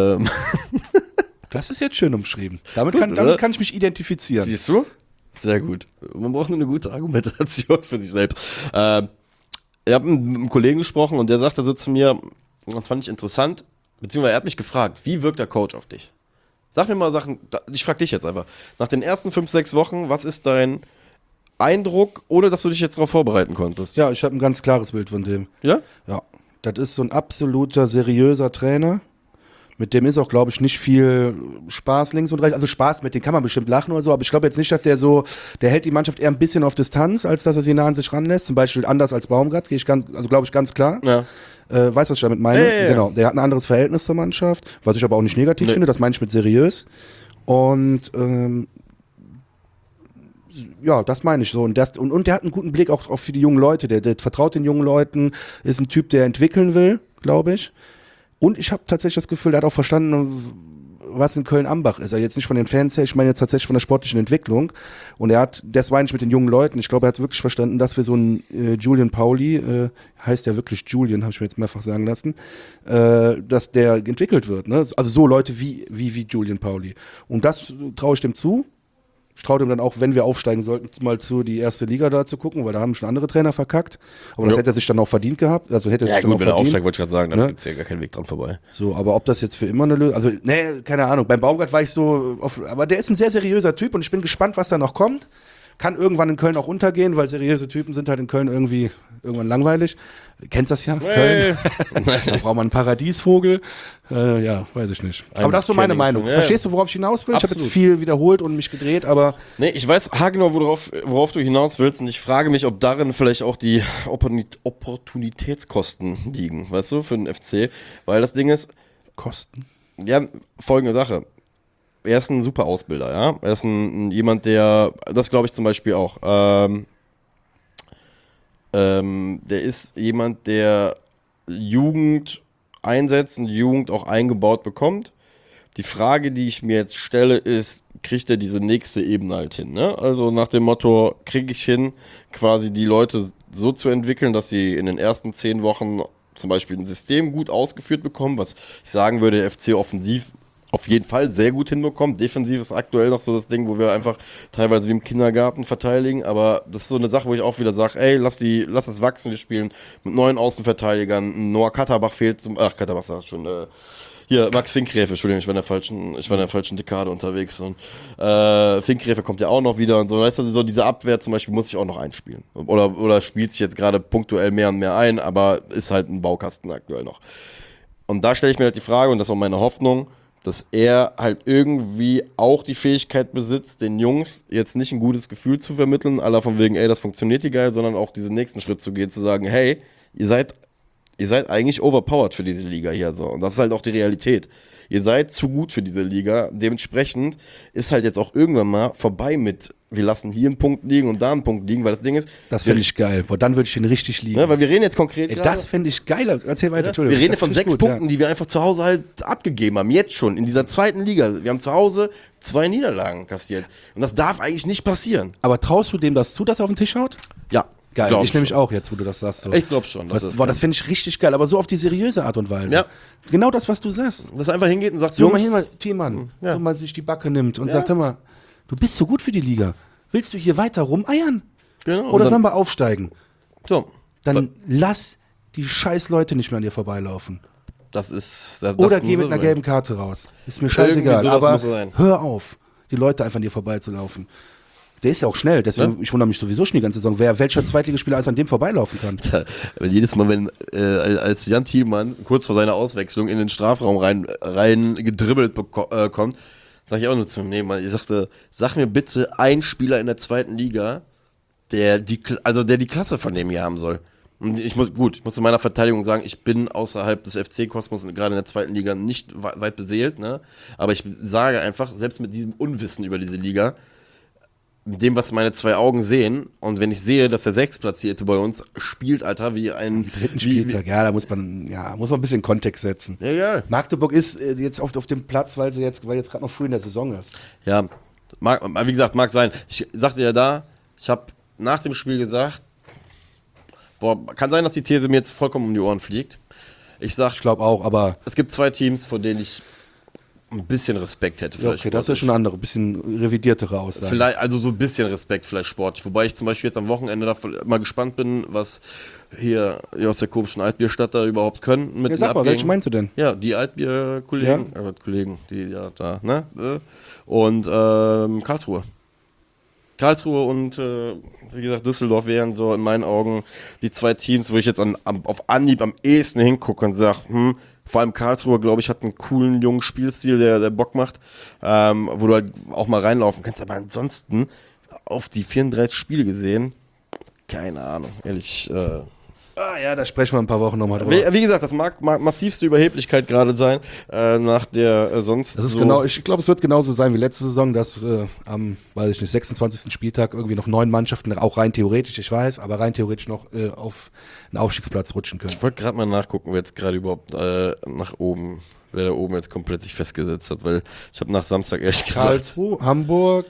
Das ist jetzt schön umschrieben. Damit Gut, kann ich mich identifizieren. Siehst du? Sehr gut. Man braucht nur eine gute Argumentation für sich selbst. Ich habe mit einem Kollegen gesprochen und der sagte so zu mir, das fand ich interessant, beziehungsweise er hat mich gefragt, wie wirkt der Coach auf dich? Sag mir mal Sachen, ich frage dich jetzt einfach. Nach den ersten 5, 6 Wochen, was ist dein Eindruck, ohne dass du dich jetzt darauf vorbereiten konntest? Ja, ich habe ein ganz klares Bild von dem. Ja? Ja. Das ist so ein absoluter, seriöser Trainer. Mit dem ist auch, glaube ich, nicht viel Spaß links und rechts. Also Spaß, mit dem kann man bestimmt lachen oder so, aber ich glaube jetzt nicht, dass der hält die Mannschaft eher ein bisschen auf Distanz, als dass er sie nah an sich ranlässt. Zum Beispiel anders als Baumgart, glaube ich, ganz klar. Ja. Weißt du, was ich damit meine? Ja. Genau. Der hat ein anderes Verhältnis zur Mannschaft, was ich aber auch nicht negativ finde, das meine ich mit seriös. Und ja, das meine ich so. Und der hat einen guten Blick auch für die jungen Leute. Der vertraut den jungen Leuten, ist ein Typ, der entwickeln will, glaube ich. Und ich habe tatsächlich das Gefühl, der hat auch verstanden, was in Köln-Ambach ist. Also jetzt nicht von den Fans her, ich meine jetzt tatsächlich von der sportlichen Entwicklung. Und das meine ich mit den jungen Leuten. Ich glaube, er hat wirklich verstanden, dass wir so einen Julian Pauli, heißt ja wirklich Julian, habe ich mir jetzt mehrfach sagen lassen, dass der entwickelt wird. Ne? Also so Leute wie Julian Pauli. Und das traue ich dem zu. Ich traue dem dann auch, wenn wir aufsteigen sollten, mal zu die erste Liga da zu gucken, weil da haben schon andere Trainer verkackt. Aber das hätte er sich dann auch verdient gehabt. Also hätte er sich dann auch wenn er verdient. aufsteigt, wollte ich gerade sagen, dann Ne? gibt es ja gar keinen Weg dran vorbei. So, aber ob das jetzt für immer eine Lösung, also, keine Ahnung. Beim Baumgart war ich so, aber der ist ein sehr seriöser Typ und ich bin gespannt, was da noch kommt. Kann irgendwann in Köln auch untergehen, weil seriöse Typen sind halt in Köln irgendwann langweilig. Kennst das ja? Hey. Köln. Da braucht man einen Paradiesvogel. Ja, weiß ich nicht. Aber das ist so meine Meinung. Ja. Verstehst du, worauf ich hinaus will? Ich habe Absolut. jetzt viel wiederholt und mich gedreht, aber Nee, ich weiß haargenau, worauf du hinaus willst und ich frage mich, ob darin vielleicht auch die Opportunitätskosten liegen, weißt du, für den FC. Weil das Ding ist, Kosten. ja, folgende Sache. Er ist ein super Ausbilder, ja. Er ist jemand, der, das glaube ich zum Beispiel auch, der ist jemand, der Jugend einsetzt und Jugend auch eingebaut bekommt. Die Frage, die ich mir jetzt stelle, ist, kriegt er diese nächste Ebene halt hin, ne? Also nach dem Motto, kriege ich hin, quasi die Leute so zu entwickeln, dass sie in den ersten 10 Wochen zum Beispiel ein System gut ausgeführt bekommen, was ich sagen würde, der FC offensiv auf jeden Fall sehr gut hinbekommt. Defensiv ist aktuell noch so das Ding, wo wir einfach teilweise wie im Kindergarten verteidigen, aber das ist so eine Sache, wo ich auch wieder sage, ey, lass es wachsen, wir spielen mit neuen Außenverteidigern. Noah Katterbach fehlt Katterbach sagt schon, hier, Max Finkgräfe, Entschuldigung, ich war in der falschen Dekade unterwegs und Finkgräfe kommt ja auch noch wieder und so, weißt du, so diese Abwehr zum Beispiel muss ich auch noch einspielen. Oder spielt sich jetzt gerade punktuell mehr und mehr ein, aber ist halt ein Baukasten aktuell noch. Und da stelle ich mir halt die Frage, und das war meine Hoffnung, dass er halt irgendwie auch die Fähigkeit besitzt, den Jungs jetzt nicht ein gutes Gefühl zu vermitteln, aller von wegen, ey, das funktioniert hier geil, sondern auch diesen nächsten Schritt zu gehen, zu sagen, hey, ihr seid eigentlich overpowered für diese Liga hier so. Und das ist halt auch die Realität. Ihr seid zu gut für diese Liga. Dementsprechend ist halt jetzt auch irgendwann mal vorbei mit, wir lassen hier einen Punkt liegen und da einen Punkt liegen, weil das Ding ist. Das finde ich geil. Boah, dann würde ich den richtig liegen. Ne, weil wir reden jetzt konkret gerade. Das finde ich geil. Erzähl weiter, Wir reden von 6 Punkten, die wir einfach zu Hause halt abgegeben haben. Jetzt schon, in dieser zweiten Liga. Wir haben zu Hause 2 Niederlagen kassiert. Und das darf eigentlich nicht passieren. Aber traust du dem das zu, dass er auf den Tisch haut? Ja. geil. Glaub Ich nämlich schon. auch jetzt, wo du das sagst. So. Ich glaube schon. Dass Das finde ich richtig geil, aber so auf die seriöse Art und Weise. Ja. Genau das, was du sagst. dass er einfach hingeht und sagt, So mal Jungs, hier mal, Thiemann, Ja. so mal sich die Backe nimmt und sagt, hör mal, du bist so gut für die Liga. Willst du hier weiter rumeiern? genau, Oder und sollen wir aufsteigen? so, Dann lass die scheiß Leute nicht mehr an dir vorbeilaufen. das ist... Oder geh mit einer gelben Karte raus. Ist mir scheißegal. Irgendwie sowas Aber muss sein. hör auf, die Leute einfach an dir vorbeizulaufen. Der ist ja auch schnell, deswegen, ich wundere mich sowieso schon die ganze Saison, welcher Zweitligaspieler alles an dem vorbeilaufen kann. Aber jedes Mal, wenn als Jan Thielmann kurz vor seiner Auswechslung in den Strafraum rein gedribbelt kommt, sage ich auch nur zu ihm, nee, Mann, ich sagte, sag mir bitte einen Spieler in der zweiten Liga, der die Klasse von dem hier haben soll. Und ich muss in meiner Verteidigung sagen, ich bin außerhalb des FC-Kosmos gerade in der zweiten Liga nicht weit beseelt, ne? Aber ich sage einfach, selbst mit diesem Unwissen über diese Liga, mit dem, was meine zwei Augen sehen, und wenn ich sehe, dass der Sechstplatzierte bei uns spielt, Alter, wie ein... Dritten Spieltag, ja, da muss man ein bisschen Kontext setzen. Ja, ja. Magdeburg ist jetzt auf dem Platz, weil jetzt gerade noch früh in der Saison ist. Ja, wie gesagt, mag sein. Ich sagte ja da, ich habe nach dem Spiel gesagt, kann sein, dass die These mir jetzt vollkommen um die Ohren fliegt. Ich glaube auch, aber es gibt zwei Teams, vor denen ich ein bisschen Respekt hätte. ja, okay, das ist ja schon eine andere, bisschen revidiertere Aussage. Vielleicht, also so ein bisschen Respekt vielleicht sportlich. Wobei ich zum Beispiel jetzt am Wochenende mal gespannt bin, was hier aus der komischen Altbierstadt da überhaupt können. Mit Ja, sag mal, welche meinst du denn? Ja, die Altbier-Kollegen, Kollegen, die ja da, ne? Und Karlsruhe. Karlsruhe und wie gesagt Düsseldorf wären so in meinen Augen die zwei Teams, wo ich jetzt auf Anhieb am ehesten hingucke und sage, vor allem Karlsruhe, glaube ich, hat einen coolen jungen Spielstil, der Bock macht, wo du halt auch mal reinlaufen kannst. Aber ansonsten auf die 34 Spiele gesehen, keine Ahnung, ehrlich. Ja, da sprechen wir ein paar Wochen nochmal drüber. Wie gesagt, das mag massivste Überheblichkeit gerade sein, nach der sonst Das ist so... genau, ich glaube, es wird genauso sein wie letzte Saison, dass am, weiß ich nicht, 26. Spieltag irgendwie noch 9 Mannschaften, auch rein theoretisch, ich weiß, aber rein theoretisch noch auf einen Aufstiegsplatz rutschen können. Ich wollte gerade mal nachgucken, wer jetzt gerade überhaupt nach oben, wer da oben jetzt komplett sich festgesetzt hat, weil ich habe nach Samstag ehrlich gesagt... Karlsruhe, Hamburg,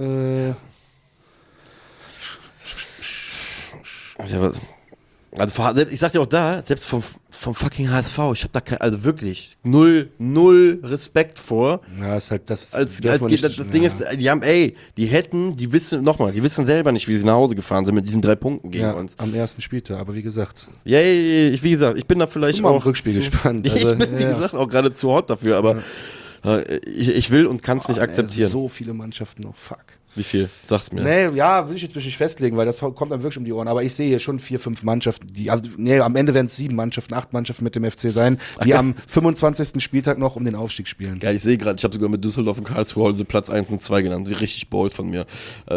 Also ich sag dir auch da, selbst vom fucking HSV, ich hab da also wirklich null Respekt vor. ja, ist halt das. Das Ding ist, die wissen selber nicht, wie sie nach Hause gefahren sind mit diesen 3 Punkten gegen uns. Am ersten Spieltag, aber wie gesagt. Ja, wie gesagt, ich bin da vielleicht Mal im auch Rückspiel gespannt. Also, ich bin, wie gesagt, auch gerade zu hot dafür, aber ich will und kann es nicht akzeptieren. So viele Mannschaften noch, fuck. Wie viel? Sag's mir. Nee, ja, will ich jetzt nicht festlegen, weil das kommt dann wirklich um die Ohren. Aber ich sehe hier schon 4, 5 Mannschaften, am Ende werden es 7 Mannschaften, 8 Mannschaften mit dem FC sein, die am 25. Spieltag noch um den Aufstieg spielen. Ja, ich sehe gerade, ich habe sogar mit Düsseldorf und Karlsruhe also Platz 1 und 2 genannt. Richtig bold von mir.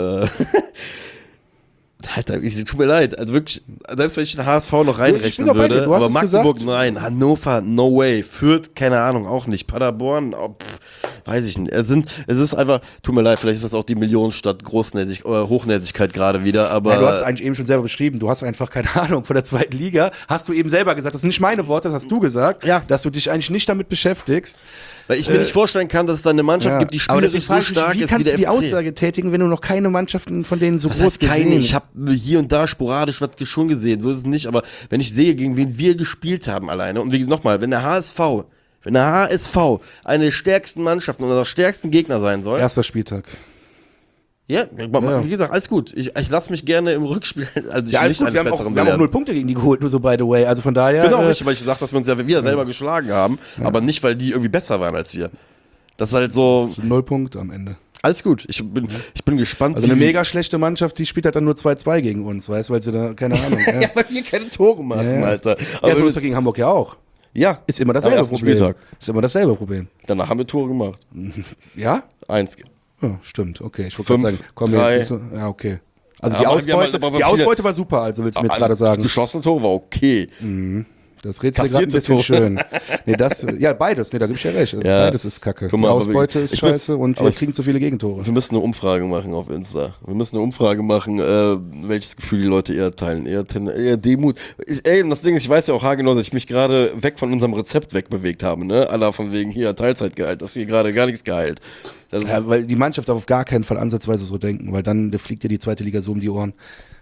Alter, tut mir leid. Also wirklich, selbst wenn ich den HSV noch reinrechnen würde, aber Magdeburg, nein, Hannover, no way. Fürth, keine Ahnung, auch nicht. Paderborn, weiß ich nicht. Es ist einfach, tut mir leid, vielleicht ist das auch die Millionenstadt Hochnäsigkeit gerade wieder, aber... Ja, du hast es eigentlich eben schon selber beschrieben, du hast einfach keine Ahnung von der zweiten Liga. Hast du eben selber gesagt, das sind nicht meine Worte, das hast du gesagt, dass du dich eigentlich nicht damit beschäftigst. Weil ich mir nicht vorstellen kann, dass es da eine Mannschaft gibt, die spielerisch so stark ist wie der FC. Wie kannst du die Aussage tätigen, wenn du noch keine Mannschaften von denen so groß gesehen hast? Ich habe hier und da sporadisch was schon gesehen, so ist es nicht, aber wenn ich sehe, gegen wen wir gespielt haben alleine, und wie nochmal, wenn der HSV eine der stärksten Mannschaften oder der stärksten Gegner sein soll. Erster Spieltag. Ja, wie gesagt, alles gut. Ich lasse mich gerne im Rückspiel, also ich alles gut. Wir haben auch 0 Punkte gegen die geholt, nur so by the way. Also von daher. Genau, richtig, weil ich gesagt, dass wir uns ja wieder selber geschlagen haben, aber nicht, weil die irgendwie besser waren als wir. Das ist halt so. 0 Punkte am Ende. Alles gut, ich bin gespannt. Also eine mega schlechte Mannschaft, die spielt halt dann nur 2-2 gegen uns, weißt du, weil sie da, keine Ahnung. Ja, weil wir keine Tore machen, Alter. Aber so ist es gegen Hamburg ja auch. Ja. Ist immer dasselbe Problem. Spieltag. Ist immer dasselbe Problem. Danach haben wir Tore gemacht. Ja? 1. Ja, stimmt, okay. Ich wollte gerade sagen, komm, 3. jetzt so, ja, okay. Also Ja, die Ausbeute war super, also willst du mir jetzt gerade sagen. Geschossene Tore war okay. Das redest du gerade ein bisschen schön. Nee, beides. Nee, da gebe ich ja recht. Also beides ist kacke. Guck mal, die Ausbeute ist scheiße und wir kriegen zu viele Gegentore. Wir müssen eine Umfrage machen auf Insta. Wir müssen eine Umfrage machen, welches Gefühl die Leute eher teilen. Eher Demut. Das Ding ist, ich weiß ja auch haargenau, dass ich mich gerade weg von unserem Rezept wegbewegt habe. Ne? Aller von wegen hier Teilzeitgehalt. Das ist hier gerade gar nichts geheilt. Ja, weil die Mannschaft darf auf gar keinen Fall ansatzweise so denken, weil dann fliegt dir die zweite Liga so um die Ohren.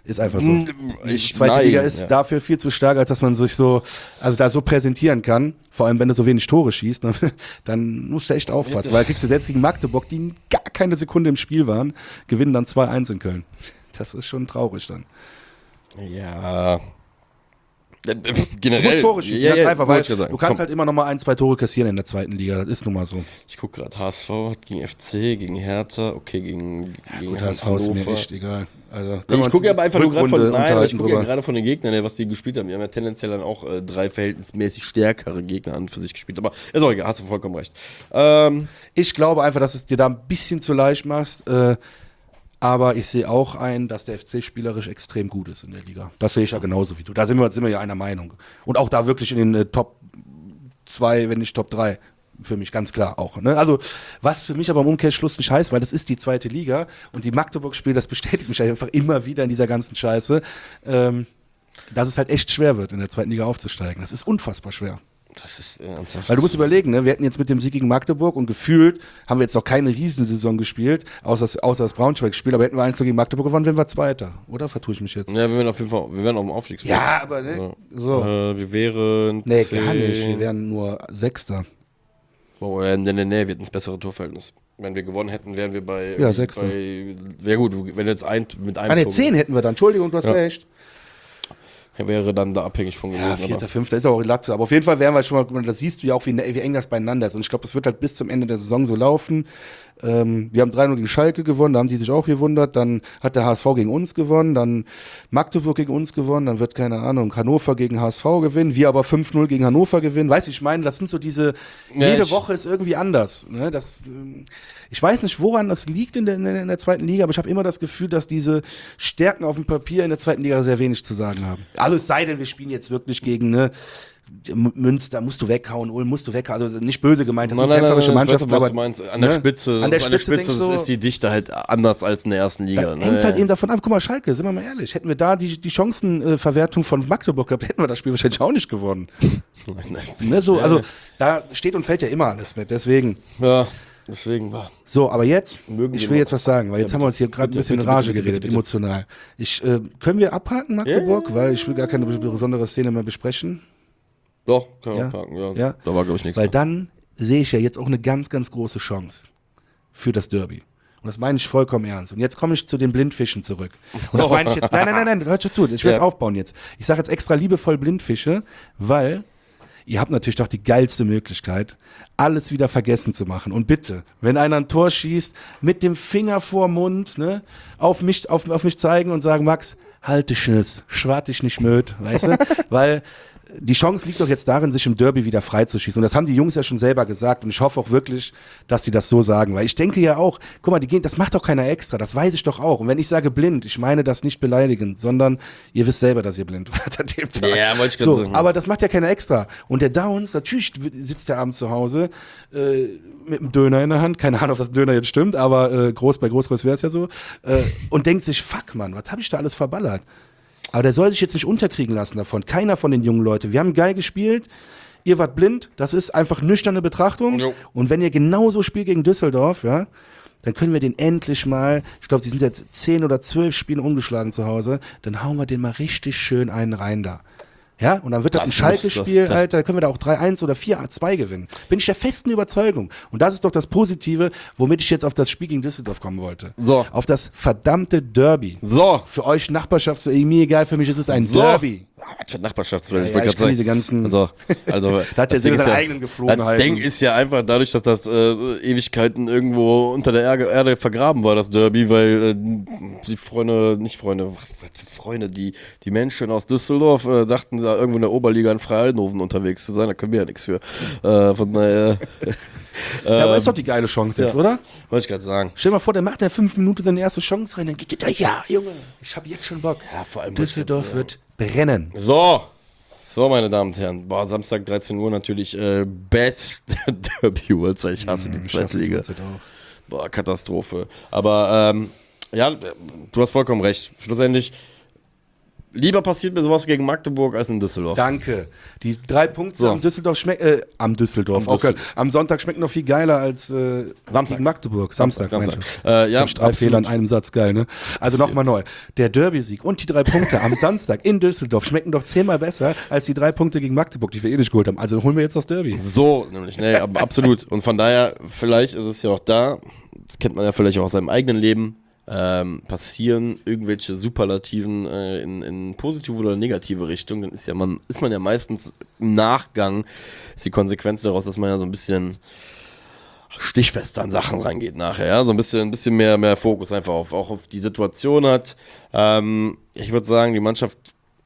Ist einfach so. Die zweite Liga ist dafür viel zu stark, als dass man sich da so präsentieren kann. Vor allem, wenn du so wenig Tore schießt, ne? Dann musst du echt aufpassen. Weil kriegst du selbst gegen Magdeburg, die gar keine Sekunde im Spiel waren, gewinnen dann 2-1 in Köln. Das ist schon traurig dann. Ja. Du Generell. musst Tore schießen, ganz einfach, weil du kannst Komm. halt immer noch mal 1, 2 Tore kassieren in der zweiten Liga. Das ist nun mal so. Ich gucke gerade, HSV hat gegen FC, gegen Hertha, okay, gegen Gut, HSV ist mir echt egal. Also, Ich gucke aber einfach nur gerade von gerade von den Gegnern, was die gespielt haben. Die haben ja tendenziell dann auch 3 verhältnismäßig stärkere Gegner an für sich gespielt. Aber ist auch egal, hast du vollkommen recht. Ich glaube einfach, dass es dir da ein bisschen zu leicht machst. Aber ich sehe auch ein, dass der FC spielerisch extrem gut ist in der Liga. Das sehe ich ja genauso wie du. Da sind wir ja einer Meinung. Und auch da wirklich in den Top 2, wenn nicht Top 3. Für mich ganz klar auch. Ne? Also, was für mich aber im Umkehrschluss nicht heißt, weil das ist die zweite Liga und die Magdeburg-Spiele, das bestätigt mich einfach immer wieder in dieser ganzen Scheiße, dass es halt echt schwer wird, in der zweiten Liga aufzusteigen. Das ist unfassbar schwer. Das ist ernsthaft. Weil du musst überlegen, ne? Wir hätten jetzt mit dem Sieg gegen Magdeburg und gefühlt haben wir jetzt noch keine Riesensaison gespielt, außer das Braunschweig-Spiel, aber hätten wir 1 gegen Magdeburg gewonnen, wären wir Zweiter. Oder vertue ich mich jetzt? Ja, wir wären auf jeden Fall, wir wären auf dem Aufstiegsplatz. Ja, aber ne? So. Wir wären Nee, gar nicht. Wir wären nur Sechster. Oh, nee, wir hätten das bessere Torverhältnis. Wenn wir gewonnen hätten, wären wir bei... Ja, Sechster. Wäre gut, wenn du jetzt mit einem... Ah ne, 10 hätten wir dann. Entschuldigung, du hast recht. Wäre dann da abhängig von gewesen. Ja, 4., 5. ist auch Latte. Aber auf jeden Fall wären wir schon mal, das siehst du ja auch, wie eng das beieinander ist. Und ich glaube, das wird halt bis zum Ende der Saison so laufen. Wir haben 3-0 gegen Schalke gewonnen, da haben die sich auch gewundert. Dann hat der HSV gegen uns gewonnen, dann Magdeburg gegen uns gewonnen, dann wird, keine Ahnung, Hannover gegen HSV gewinnen, wir aber 5-0 gegen Hannover gewinnen. Weißt du, ich meine, das sind so diese, jede Woche ist irgendwie anders. Ne? Ich weiß nicht, woran das liegt in der zweiten Liga, aber ich habe immer das Gefühl, dass diese Stärken auf dem Papier in der zweiten Liga sehr wenig zu sagen haben. Also es sei denn, wir spielen jetzt wirklich gegen Münster, musst du weghauen, Ulm musst du weghauen. Also nicht böse gemeint, das sind kämpferische Mannschaften. Was du meinst. An der Spitze, so, ist die Dichte halt anders als in der ersten Liga. Hängt es halt eben davon ab. Guck mal, Schalke, sind wir mal ehrlich, hätten wir da die Chancenverwertung von Magdeburg gehabt, hätten wir das Spiel wahrscheinlich auch nicht gewonnen. Ne, so, also da steht und fällt ja immer alles mit, deswegen. Ja. Deswegen war. So, aber jetzt, ich will jetzt was sagen, weil jetzt haben wir uns hier gerade ein bisschen in Rage geredet, emotional. Können wir abhaken, Magdeburg? Weil ich will gar keine besondere Szene mehr besprechen. Doch, können wir abhaken, ja. Da war, glaube ich, nichts. Weil dann sehe ich ja jetzt auch eine ganz, ganz große Chance für das Derby. Und das meine ich vollkommen ernst. Und jetzt komme ich zu den Blindfischen zurück. Und das meine ich jetzt, nein, hört schon zu, ich will jetzt aufbauen jetzt. Ich sage jetzt extra liebevoll Blindfische, weil ihr habt natürlich doch die geilste Möglichkeit, alles wieder vergessen zu machen. Und bitte, wenn einer ein Tor schießt, mit dem Finger vor Mund, ne, auf mich zeigen und sagen, Max, halt dich Schnüss, schwart dich nicht möd, weißt du? Weil die Chance liegt doch jetzt darin, sich im Derby wieder freizuschießen. Und das haben die Jungs ja schon selber gesagt. Und ich hoffe auch wirklich, dass die das so sagen. Weil ich denke ja auch, guck mal, das macht doch keiner extra. Das weiß ich doch auch. Und wenn ich sage blind, ich meine das nicht beleidigend, sondern ihr wisst selber, dass ihr blind wart an dem Tag. Ja, wollte ich gerade sagen. Aber das macht ja keiner extra. Und der Downs, natürlich sitzt der abends zu Hause mit einem Döner in der Hand. Keine Ahnung, ob das Döner jetzt stimmt, aber bei Großkreuz wäre es ja so. Und denkt sich, fuck, Mann, was habe ich da alles verballert? Aber der soll sich jetzt nicht unterkriegen lassen davon. Keiner von den jungen Leuten. Wir haben geil gespielt. Ihr wart blind. Das ist einfach nüchterne Betrachtung. Jo. Und wenn ihr genauso spielt gegen Düsseldorf, ja, dann können wir den endlich mal, ich glaube, die sind jetzt 10 oder 12 Spiele ungeschlagen zu Hause, dann hauen wir den mal richtig schön einen rein da. Ja, und dann wird das ein Schalke-Spiel, Alter, dann können wir da auch 3-1 oder 4-2 gewinnen. Bin ich der festen Überzeugung. Und das ist doch das Positive, womit ich jetzt auf das Spiel gegen Düsseldorf kommen wollte. So. Auf das verdammte Derby. So. Für euch Nachbarschafts, mir egal, für mich ist es ein Derby. Was für Nachbarschaftswelt? Ich kann diese ganzen. Also da hat der seine eigenen Geflogenheiten. Das Ding ist ja einfach dadurch, dass das Ewigkeiten irgendwo unter der Erde vergraben war, das Derby, weil die Freunde, die Menschen aus Düsseldorf dachten, da irgendwo in der Oberliga in Freihaldenhofen unterwegs zu sein, da können wir ja nichts für. Von daher. Ja, aber ist doch die geile Chance jetzt, oder? Wollte ich gerade sagen. Stell dir mal vor, der macht ja 5 Minuten seine erste Chance rein, dann geht der, ja, Junge, ich habe jetzt schon Bock. Ja, vor allem Düsseldorf wird brennen. So, meine Damen und Herren. Boah, Samstag 13 Uhr natürlich best Derby-Uhrzeit. Ich hasse die zweite Liga. Boah, Katastrophe. Aber ja, du hast vollkommen recht. Schlussendlich, Lieber passiert mir sowas gegen Magdeburg als in Düsseldorf. Danke. Die 3 Punkte So. am Düsseldorf, am Sonntag schmecken noch viel geiler als gegen Magdeburg. Samstag. Ja, Ja, 3 Fehler in einem Satz, geil, ne? Also nochmal neu. Der Derby-Sieg und die 3 Punkte am Samstag in Düsseldorf schmecken doch 10-mal besser als die 3 Punkte gegen Magdeburg, die wir nicht geholt haben. Also holen wir jetzt das Derby. So, nämlich, aber absolut. Und von daher, vielleicht ist es ja auch da, das kennt man ja vielleicht auch aus seinem eigenen Leben, passieren irgendwelche Superlativen in positive oder negative Richtung, dann ist man ja meistens im Nachgang, ist die Konsequenz daraus, dass man ja so ein bisschen stichfest an Sachen rangeht nachher, ja, so ein bisschen mehr Fokus einfach auch auf die Situation hat. Ich würde sagen, die Mannschaft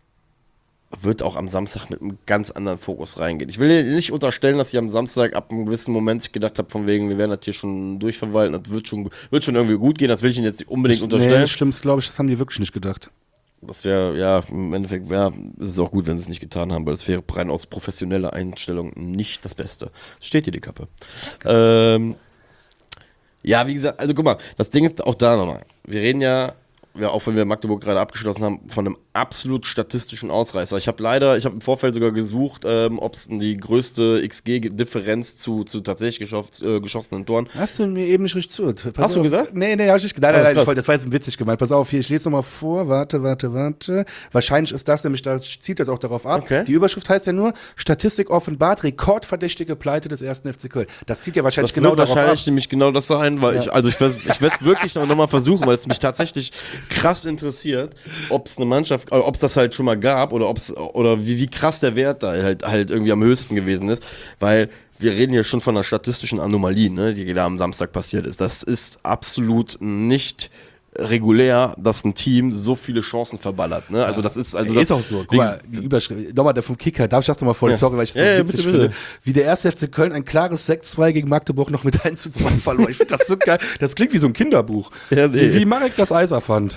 wird auch am Samstag mit einem ganz anderen Fokus reingehen. Ich will dir nicht unterstellen, dass ich am Samstag ab einem gewissen Moment sich gedacht habe, von wegen, wir werden das hier schon durchverwalten, das wird schon irgendwie gut gehen, das will ich Ihnen jetzt nicht unbedingt unterstellen. Nee, Schlimmste, glaube ich, das haben die wirklich nicht gedacht. Das wäre, ja, im Endeffekt, ist es auch gut, wenn sie es nicht getan haben, weil es wäre rein aus professioneller Einstellung nicht das Beste. Steht dir die Kappe. Okay. Ja, wie gesagt, also guck mal, das Ding ist auch da nochmal. Wir reden ja, auch wenn wir Magdeburg gerade abgeschlossen haben, von einem absolut statistischen Ausreißer. Ich habe im Vorfeld sogar gesucht, ob es die größte XG-Differenz zu tatsächlich geschossenen Toren. Hast du mir eben nicht richtig zugehört? Hast du gesagt? Nee, hab ich nicht gesagt. Nein, das war jetzt witzig gemeint. Pass auf, hier, ich lese nochmal vor. Warte. Wahrscheinlich ist das nämlich, da zieht das auch darauf ab. Okay. Die Überschrift heißt ja nur, Statistik offenbart, rekordverdächtige Pleite des 1. FC Köln. Das zieht ja wahrscheinlich genau darauf ab. Wahrscheinlich nämlich genau das sein, weil ich werde es wirklich nochmal versuchen, weil es mich tatsächlich krass interessiert, ob es eine Mannschaft, ob es das halt schon mal gab oder wie krass der Wert da halt irgendwie am höchsten gewesen ist, weil wir reden hier schon von einer statistischen Anomalie, ne, die da am Samstag passiert ist. Das ist absolut nicht regulär, dass ein Team so viele Chancen verballert, ne? Also das ist ist auch so. Guck mal, die Überschrift, nochmal der vom Kicker, darf ich das nochmal vor? Sorry, weil ich das so witzig finde. Wie der 1. FC Köln ein klares 6-2 gegen Magdeburg noch mit 1:2 verloren. Ich finde das so geil. Das klingt wie so ein Kinderbuch. Ja, nee. Wie Marek das Eis erfand.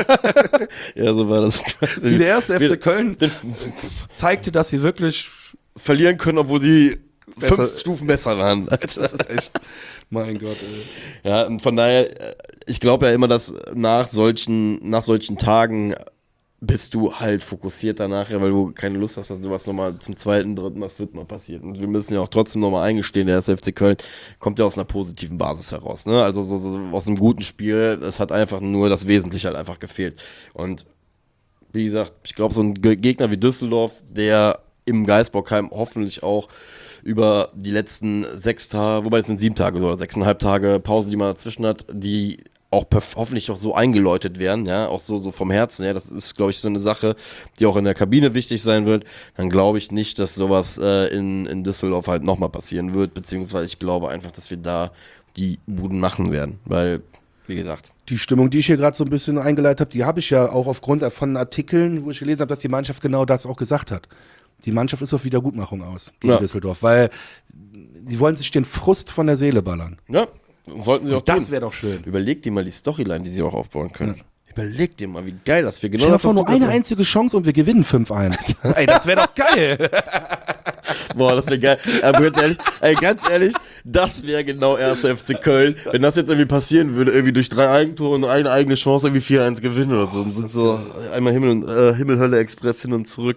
Ja, so war das. Wie der 1. FC Köln zeigte, dass sie wirklich verlieren können, obwohl sie 5 Stufen besser waren. Das ist echt, mein Gott, ey. Ja, und von daher, ich glaube ja immer, dass nach solchen Tagen bist du halt fokussiert danach, weil du keine Lust hast, dass sowas nochmal zum 2., 3., Mal 4. Mal passiert. Und wir müssen ja auch trotzdem nochmal eingestehen, der FC Köln kommt ja aus einer positiven Basis heraus, ne? Also so aus einem guten Spiel, es hat einfach nur das Wesentliche halt einfach gefehlt. Und wie gesagt, ich glaube, so ein Gegner wie Düsseldorf, der im Geisbockheim hoffentlich auch über die letzten 6 Tage, wobei es sind 7 Tage oder 6,5 Tage Pause, die man dazwischen hat, die auch hoffentlich auch so eingeläutet werden, ja, auch so vom Herzen, ja, das ist, glaube ich, so eine Sache, die auch in der Kabine wichtig sein wird, dann glaube ich nicht, dass sowas in Düsseldorf halt nochmal passieren wird, beziehungsweise ich glaube einfach, dass wir da die Buden machen werden, weil, wie gesagt, die Stimmung, die ich hier gerade so ein bisschen eingeleitet habe, die habe ich ja auch aufgrund von Artikeln, wo ich gelesen habe, dass die Mannschaft genau das auch gesagt hat. Die Mannschaft ist auf Wiedergutmachung aus gegen Düsseldorf, weil sie wollen sich den Frust von der Seele ballern. Ja, sollten sie auch tun. Das wäre doch schön. Überleg dir mal die Storyline, die sie auch aufbauen können. Ja. Überleg dir mal, wie geil das wäre. Genau das war nur eine einzige Chance und wir gewinnen 5-1. Ey, das wäre doch geil. Boah, das wäre geil. Aber ganz ehrlich, das wäre genau 1. FC Köln. Wenn das jetzt irgendwie passieren würde, irgendwie durch 3 Eigentore und eine eigene Chance irgendwie 4-1 gewinnen oder so. Und sind so einmal Himmel-Hölle-Express hin und zurück.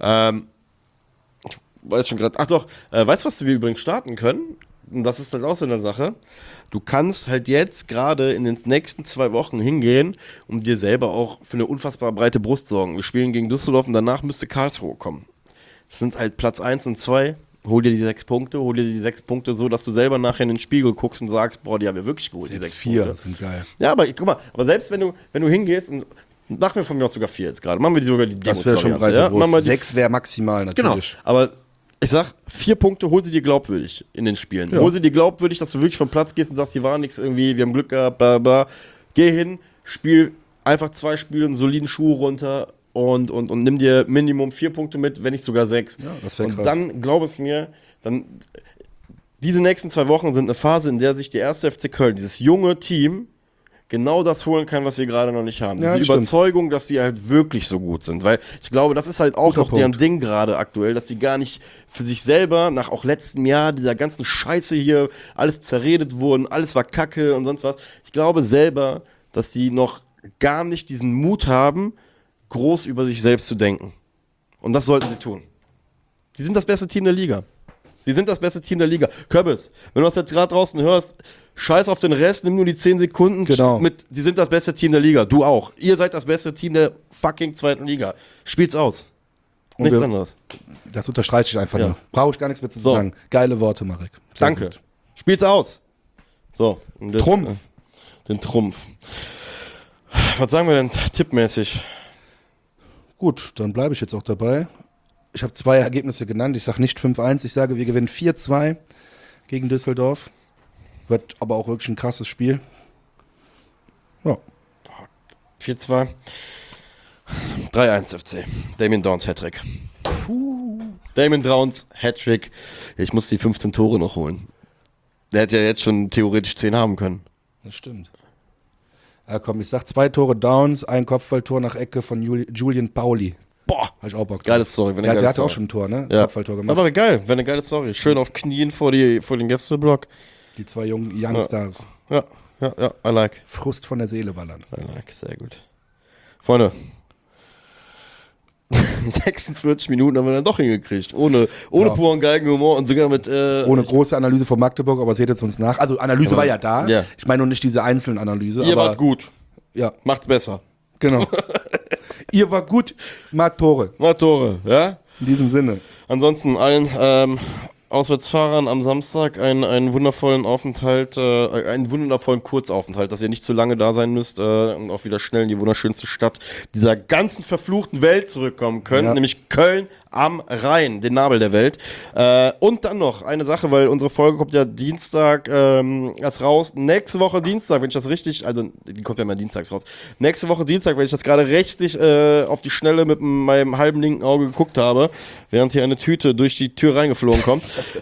Ich weiß schon gerade. Ach doch, weißt du, was wir übrigens starten können? Und das ist halt auch so eine Sache. Du kannst halt jetzt gerade in den nächsten 2 Wochen hingehen und dir selber auch für eine unfassbar breite Brust sorgen. Wir spielen gegen Düsseldorf und danach müsste Karlsruhe kommen. Das sind halt Platz 1 und 2. Hol dir die 6 Punkte, so, dass du selber nachher in den Spiegel guckst und sagst, boah, die haben wir wirklich geholt, die 6 4 Punkte. Sind geil. Ja, aber guck mal, selbst wenn du hingehst und machen wir von mir aus sogar 4 jetzt gerade. Machen wir sogar die Das wäre schon breite Brust. Ja? 6 wäre maximal natürlich. Genau, aber ich sag, 4 Punkte, hol sie dir glaubwürdig in den Spielen. Ja. Hol sie dir glaubwürdig, dass du wirklich vom Platz gehst und sagst, hier war nichts irgendwie, wir haben Glück gehabt, bla bla. Geh hin, spiel einfach 2 Spiele, einen soliden Schuh runter und nimm dir Minimum 4 Punkte mit, wenn nicht sogar 6. Ja, das wäre krass. Und dann, glaub es mir, diese nächsten 2 Wochen sind eine Phase, in der sich der 1. FC Köln, dieses junge Team, genau das holen kann, was sie gerade noch nicht haben. Ja, Diese Überzeugung, dass sie halt wirklich so gut sind. Weil ich glaube, das ist halt auch noch deren Ding gerade aktuell, dass sie gar nicht für sich selber, nach auch letztem Jahr, dieser ganzen Scheiße hier, alles zerredet wurden, alles war Kacke und sonst was. Ich glaube selber, dass sie noch gar nicht diesen Mut haben, groß über sich selbst zu denken. Und das sollten sie tun. Sie sind das beste Team der Liga. Sie sind das beste Team der Liga. Köbbels, wenn du das jetzt gerade draußen hörst, scheiß auf den Rest, nimm nur die 10 Sekunden. Genau. Sie sind das beste Team der Liga. Du auch. Ihr seid das beste Team der fucking zweiten Liga. Spielt's aus. Nichts anderes. Das unterstreiche ich einfach Ja. nur. Brauche ich gar nichts mehr zu So. sagen. Geile Worte, Marek. Sehr Danke. gut. Spiel's aus. So. Und jetzt, Trumpf. Den Trumpf. Was sagen wir denn tippmäßig? Gut, dann bleibe ich jetzt auch dabei. Ich habe 2 Ergebnisse genannt. Ich sage nicht 5-1. Ich sage, wir gewinnen 4-2 gegen Düsseldorf. Wird aber auch wirklich ein krasses Spiel. Ja. 4-2. 3-1 FC. Damien Downs Hattrick. Damien Downs Hattrick. Ich muss die 15 Tore noch holen. Der hätte ja jetzt schon theoretisch 10 haben können. Das stimmt. Ja, komm, ich sag 2 Tore Downs, ein Kopfballtor nach Ecke von Julian Pauli. Boah. Hab ich auch Bock drauf. Geile Story. Der hatte auch schon ein Tor, ne? Ja. Kopfballtor gemacht. Aber geil. Wäre eine geile Story. Schön auf Knien vor den Gästeblock. Die 2 jungen Youngstars. Ja. I like. Frust von der Seele ballern. I like. Sehr gut. Freunde. 46 Minuten haben wir dann doch hingekriegt. Ohne Ja. puren Geigenhumor und sogar mit. Ohne große Analyse von Magdeburg, aber seht jetzt uns nach. Also Analyse war ja da. Ja. Ich meine nur nicht diese einzelnen Analyse. Ihr aber wart gut. Ja, Macht's besser. genau. Ihr wart gut, macht Tore. Macht Tore, ja? In diesem Sinne. Ansonsten allen Auswärtsfahrern am Samstag einen wundervollen Aufenthalt, einen wundervollen Kurzaufenthalt, dass ihr nicht zu lange da sein müsst und auch wieder schnell in die wunderschönste Stadt dieser ganzen verfluchten Welt zurückkommen könnt, Ja. nämlich Köln am Rhein, den Nabel der Welt. Und dann noch eine Sache, weil unsere Folge kommt ja Dienstag erst raus. Nächste Woche Dienstag, wenn ich das richtig, also die kommt ja immer dienstags raus. Nächste Woche Dienstag, wenn ich das gerade richtig auf die Schnelle mit meinem halben linken Auge geguckt habe, während hier eine Tüte durch die Tür reingeflogen kommt,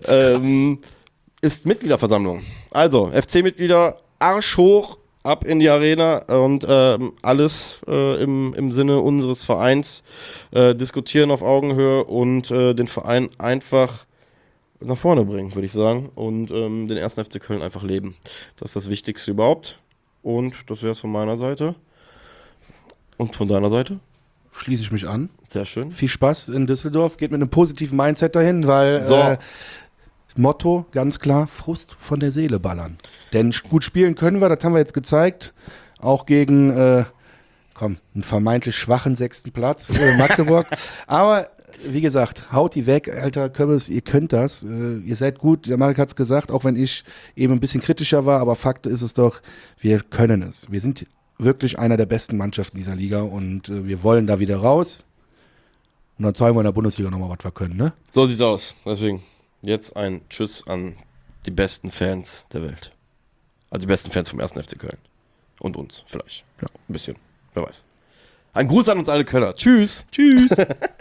ist Mitgliederversammlung. Also, FC-Mitglieder, Arsch hoch, ab in die Arena und alles im Sinne unseres Vereins diskutieren auf Augenhöhe und den Verein einfach nach vorne bringen, würde ich sagen. Und den 1. FC Köln einfach leben. Das ist das Wichtigste überhaupt. Und das wäre es von meiner Seite. Und von deiner Seite? Schließe ich mich an. Sehr schön. Viel Spaß in Düsseldorf. Geht mit einem positiven Mindset dahin, weil So. Motto, ganz klar, Frust von der Seele ballern. Denn gut spielen können wir, das haben wir jetzt gezeigt. Auch gegen, einen vermeintlich schwachen 6. Platz, Magdeburg. Aber wie gesagt, haut die weg, alter Köbbels, ihr könnt das. Ihr seid gut, der Marek hat es gesagt, auch wenn ich eben ein bisschen kritischer war, aber Fakt ist es doch, wir können es. Wir sind wirklich einer der besten Mannschaften dieser Liga und wir wollen da wieder raus. Und dann zeigen wir in der Bundesliga nochmal, was wir können, ne? So sieht's aus. Deswegen jetzt ein Tschüss an die besten Fans der Welt. Also die besten Fans vom 1. FC Köln. Und uns vielleicht. Ja, ein bisschen. Wer weiß. Ein Gruß an uns alle Kölner. Tschüss. Tschüss.